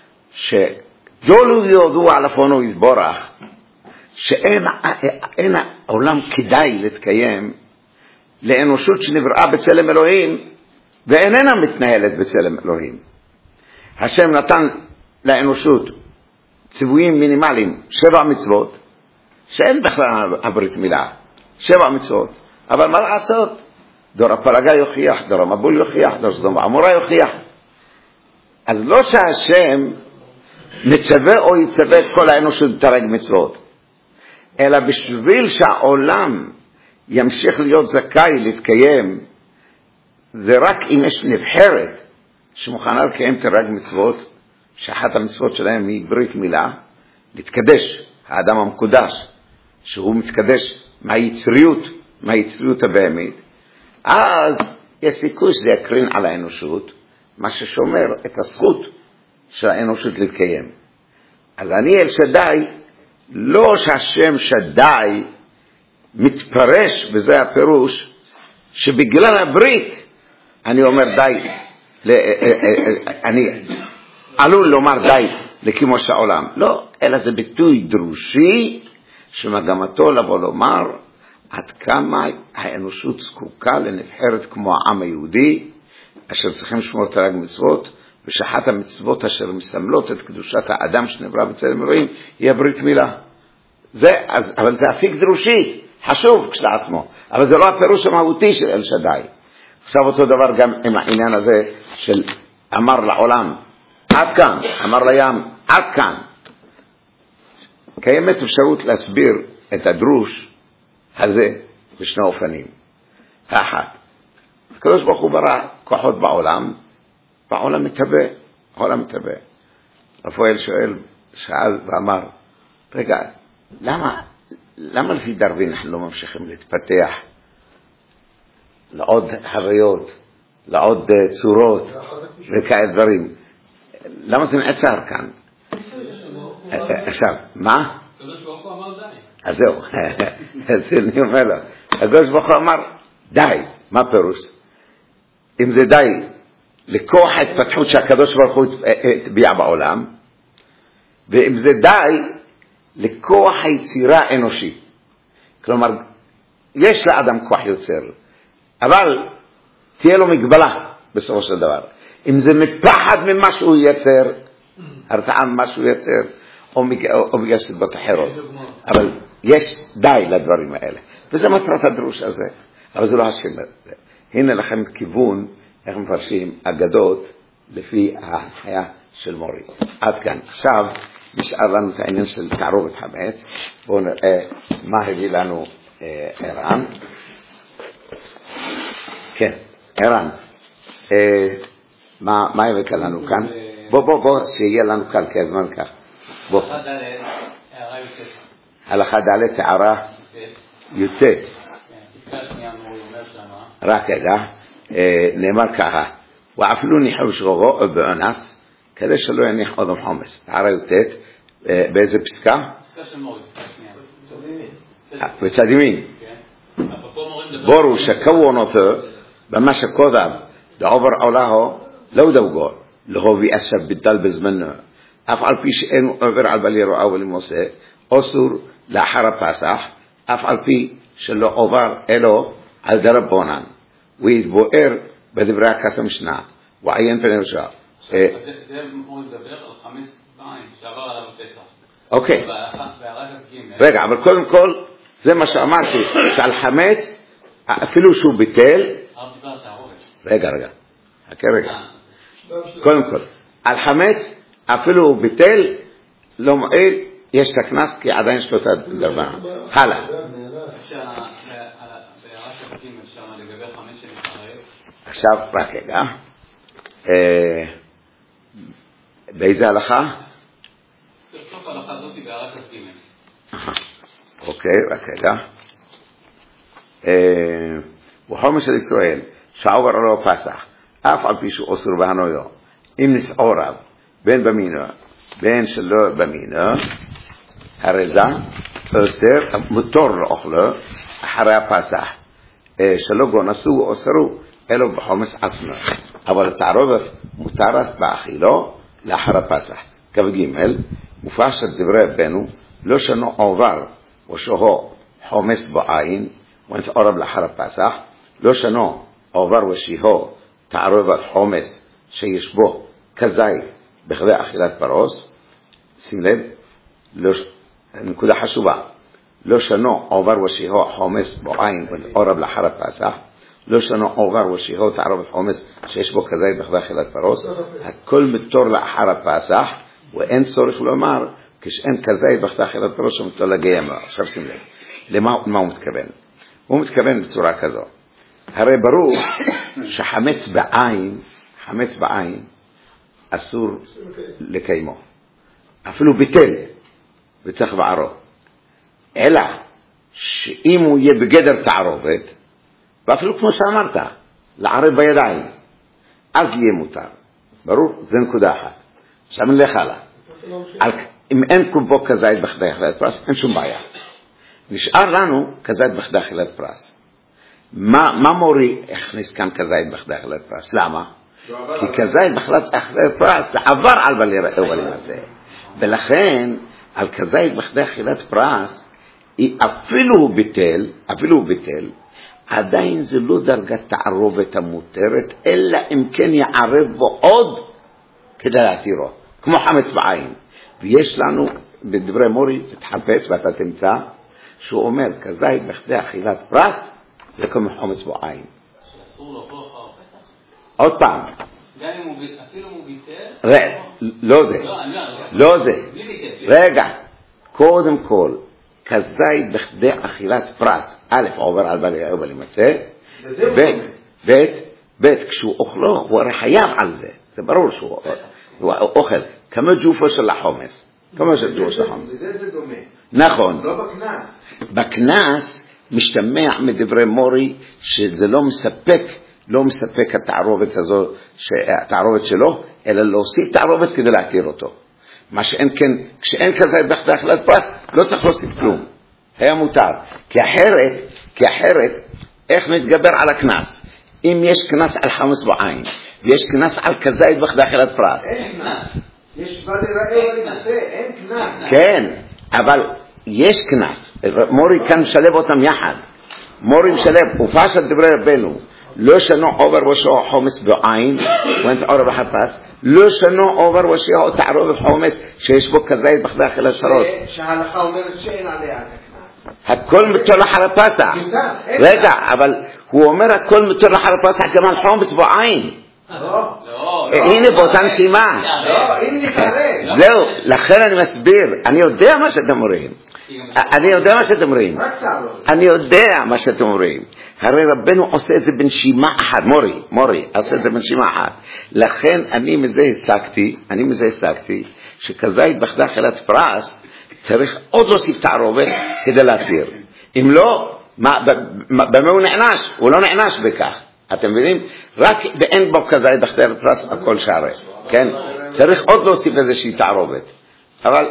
שג'ולו יודו על אפונו יתבורך, שאין אין העולם כדאי להתקיים לאנושות שנבראה בצלם אלוהים ואיננה מתנהלת בצלם אלוהים. השם נתן לאנושות ציוויים מינימליים, שבע מצוות, שאין בכלל הברית מילה, שבע מצוות, אבל מה לעשות? דור הפלגה יוכיח, דור המבול יוכיח, דור סדום ועמורה יוכיח. אז לא שהשם מצווה או יצווה את כל האנושות בתרג מצוות, אלא בשביל שהעולם ימשיך להיות זכאי להתקיים, זה רק אם יש נבחרת שמוכנה לקיים תרג מצוות, שאחת המצוות שלהם היא ברית מילה, להתקדש, האדם המקודש, שהוא מתקדש מהיצריות, מהיצריות הבהמית, אז יש סיכוי שזה יקרין על האנושות, מה ששומר את הזכות של האנושות להתקיים. אז אני אל שדי, לא שהשם שדי מתפרש, וזה הפירוש, שבגלל הברית, אני אומר די, אני עלול לומר די לקימוש העולם. לא, אלא זה ביטוי דרושי, שמגמתו לבוא לומר, עד כמה האנושות זקוקה לנבחרת כמו העם היהודי, אשר צריכים לשמור תרי"ג מצוות, ושאחת המצוות אשר מסמלות את קדושת האדם שנברא בצלם אלוהים, היא הברית מילה. זה, אז, אבל זה אפיק דרושי, חשוב כשלעצמו, אבל זה לא הפירוש המהותי של אל שדי. עכשיו אותו דבר גם עם העניין הזה של אמר לעולם, עד כאן, אמר לים, עד כאן. קיימת אפשרות להסביר את הדרוש הזה בשני אופנים. האחת, הקדוש ברוך הוא ברא כוחות בעולם, והעולם מתהווה, העולם מתהווה. רפואל שואל, שאל ואמר, רגע, למה, למה לפי דרווין אנחנו לא ממשיכים להתפתח לעוד חוויות, לעוד צורות וכאלה דברים? למה זה נעצר כאן? עכשיו, מה? הקדוש ברוך הוא אמר די. אז זהו, אז אני אומר לו, הקדוש ברוך הוא אמר די, מה פירוש? אם זה די לכוח ההתפתחות שהקדוש ברוך הוא הטביע בעולם, ואם זה די לכוח היצירה האנושית. כלומר, יש לאדם כוח יוצר, אבל תהיה לו מגבלה בסופו של דבר. אם זה מפחד ממה שהוא יצר, הרתעה ממה שהוא יצר, או בגלל סיבות אחרות. אבל יש די לדברים האלה. וזה מטרת הדרוש הזה. אבל זה לא השם. הנה לכם כיוון, איך מפרשים אגדות לפי ההנחיה של מורי. עד כאן. עכשיו נשאר לנו את העניין של תערובת חמץ. בואו נראה מה הביא לנו אה, ערן. כן, ערן. אה, מה, מה הבאת לנו כאן? בוא, בוא, בוא, שיהיה לנו כאן כזמן כך. בוא. הלכה ד' הערה י"ט. רק רגע, נאמר ככה, ואפילו ניחו שרוגו באונס, כדי שלא יניח עוד חומס. הערה י"ט, באיזה פסקה? פסקה של מורי. בצד ימין. בורו שכוונותו, במה שקודם, דעובר עולהו, לא דוגו, להובי אסף ביטל בזמנו. אף על פי שאינו עובר על בל ירועה ולמוסה, אסור לאחר הפסח, אף על פי שלא עובר אלו על דרבנן, ויתבואר בדברי הקסם שנה, ועיין פני ראשו. זה הוא מדבר על חמץ בעין, שעבר עליו הפסח. אוקיי. והרג ג'. רגע, אבל קודם כל, זה מה שאמרתי, שעל חמץ, אפילו שהוא ביטל, רגע, רגע, חכה רגע. קודם כל, על חמץ, אפילו הוא ביטל, לא מועיל, יש את הכנס, כי עדיין יש לו את הדרבן. הלאה. עכשיו, רק רגע. באיזה הלכה? סוף הלכה הזאת היא בהערת הגימל. אוקיי, רק רגע. וחומש של ישראל, שעובר עליו פסח, אף על פי שהוא אסור בהנויו, אם נתעורב, בין במינו, בין שלא במינו, הרי זה אוסר, מותר לאוכלו, אחרי הפסח, שלא גונסו או אסרו, אלו בחומש עצמו. אבל התערובת מותרת באכילו לאחר הפסח. כ"ג, מופשט דברי רבנו, לא שנו עובר ושהו חומש בעין, ונתעורב לאחר הפסח, לא שנו עובר ושיהו תערובת חומש שיש בו כזית בכדי אכילת פרוס. שים לב, לא, נקודה חשובה, לא שנו עובר ושיהו חומש בעין ונתעורב לאחר הפסח, לא שנו עובר ושיהו תערובת חומש שיש בו כזית בכדי אכילת פרוס. הכל מתור לאחר הפסח, ואין צורך לומר כשאין כזית בכדי אכילת פרוס שמתור לגיימה. עכשיו שים לב, למה הוא מתכוון? הוא מתכוון בצורה כזו, הרי ברור שחמץ בעין, חמץ בעין אסור לקיימו, אפילו ביטל וצריך בערו, אלא שאם הוא יהיה בגדר תערובת, ואפילו כמו שאמרת, לערב בידיים, אז יהיה מותר. ברור? זה נקודה אחת. עכשיו נלך הלאה. אם אין בו כזית בכדי אכילת פרס, אין שום בעיה. נשאר לנו כזית בכדי אכילת פרס. מה, מה מורי הכניס כאן כזית בכדי אכילת פרס? למה? כי כזית בכדי אכילת פרס זה עבר על בל יראה ולמעשה. ולכן, על כזית בכדי אכילת פרס, אפילו הוא ביטל, אפילו הוא ביטל, עדיין זה לא דרגת תערובת המותרת, אלא אם כן יערב בו עוד כדי להתירו, כמו חמץ בעין. ויש לנו בדברי מורי, תתחפש ואתה תמצא, שהוא אומר, כזית בכדי אכילת פרס, זה כמו חמץ בעין. שאסור לו פה אחר פתח? עוד פעם. גם אם הוא אפילו הוא ביטל? רגע, לא זה. לא זה. רגע, קודם כל, כזית בכדי אכילת פרס, א', עובר על בל יראה ולמצא, ב', ב', ב', כשהוא אוכלו, הוא הרי חייב על זה. זה ברור שהוא אוכל. כמו ג'ופו של החומץ. כמו של ג'ופו של החומץ. זה זה דומה. נכון. לא בקנס. בקנס משתמע מדברי מורי שזה לא מספק, לא מספק התערובת הזו, התערובת שלו, אלא להוסיף תערובת כדי להתיר אותו. מה שאין כן, כשאין כזה בכדי אכילת פרס, לא צריך להוסיף כלום. היה מותר. כי אחרת, כי אחרת, איך נתגבר על הכנס? אם יש כנס על חמוס בעין, ויש כנס על כזית בכדי אכילת פרס. אין כנס. יש בל יראה ולמעשה, אין כנס. כן, אבל יש כנס. מורי כאן משלב אותם יחד. מורי משלב, ופשט דברי רבנו, לא שנו עובר ושו חומס בעין, ואין עורב לחפש, לא שנו עובר ושו תערוב חומס, שיש בו כזית בכדי אכילת פרס. שההלכה אומרת שאין עליה את הכנס. הכל מתור לחר הפסח. רגע, אבל הוא אומר הכל מתור לחר הפסח גם על חומס בעין. לא. הנה באותה נשימה. לא, אם נתערב. זהו, לכן אני מסביר, אני יודע מה שאתם אומרים. אני יודע מה שאתם אומרים. רק תערוב. אני יודע מה שאתם אומרים. הרי רבנו עושה את זה בנשימה אחת, מורי, מורי, עושה את זה בנשימה אחת. לכן אני מזה הסקתי, אני מזה הסקתי, שכזית בכדי אכילת פרס, צריך עוד להוסיף תערובת כדי להתיר. אם לא, במה הוא נענש? הוא לא נענש בכך. אתם מבינים? רק באין בו כזית בכדי אכילת פרס, הכל שערי. כן? צריך עוד להוסיף איזושהי תערובת. אבל,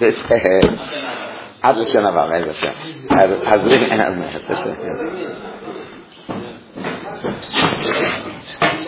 עד לשנה הבאה, איזה שם. אז לי,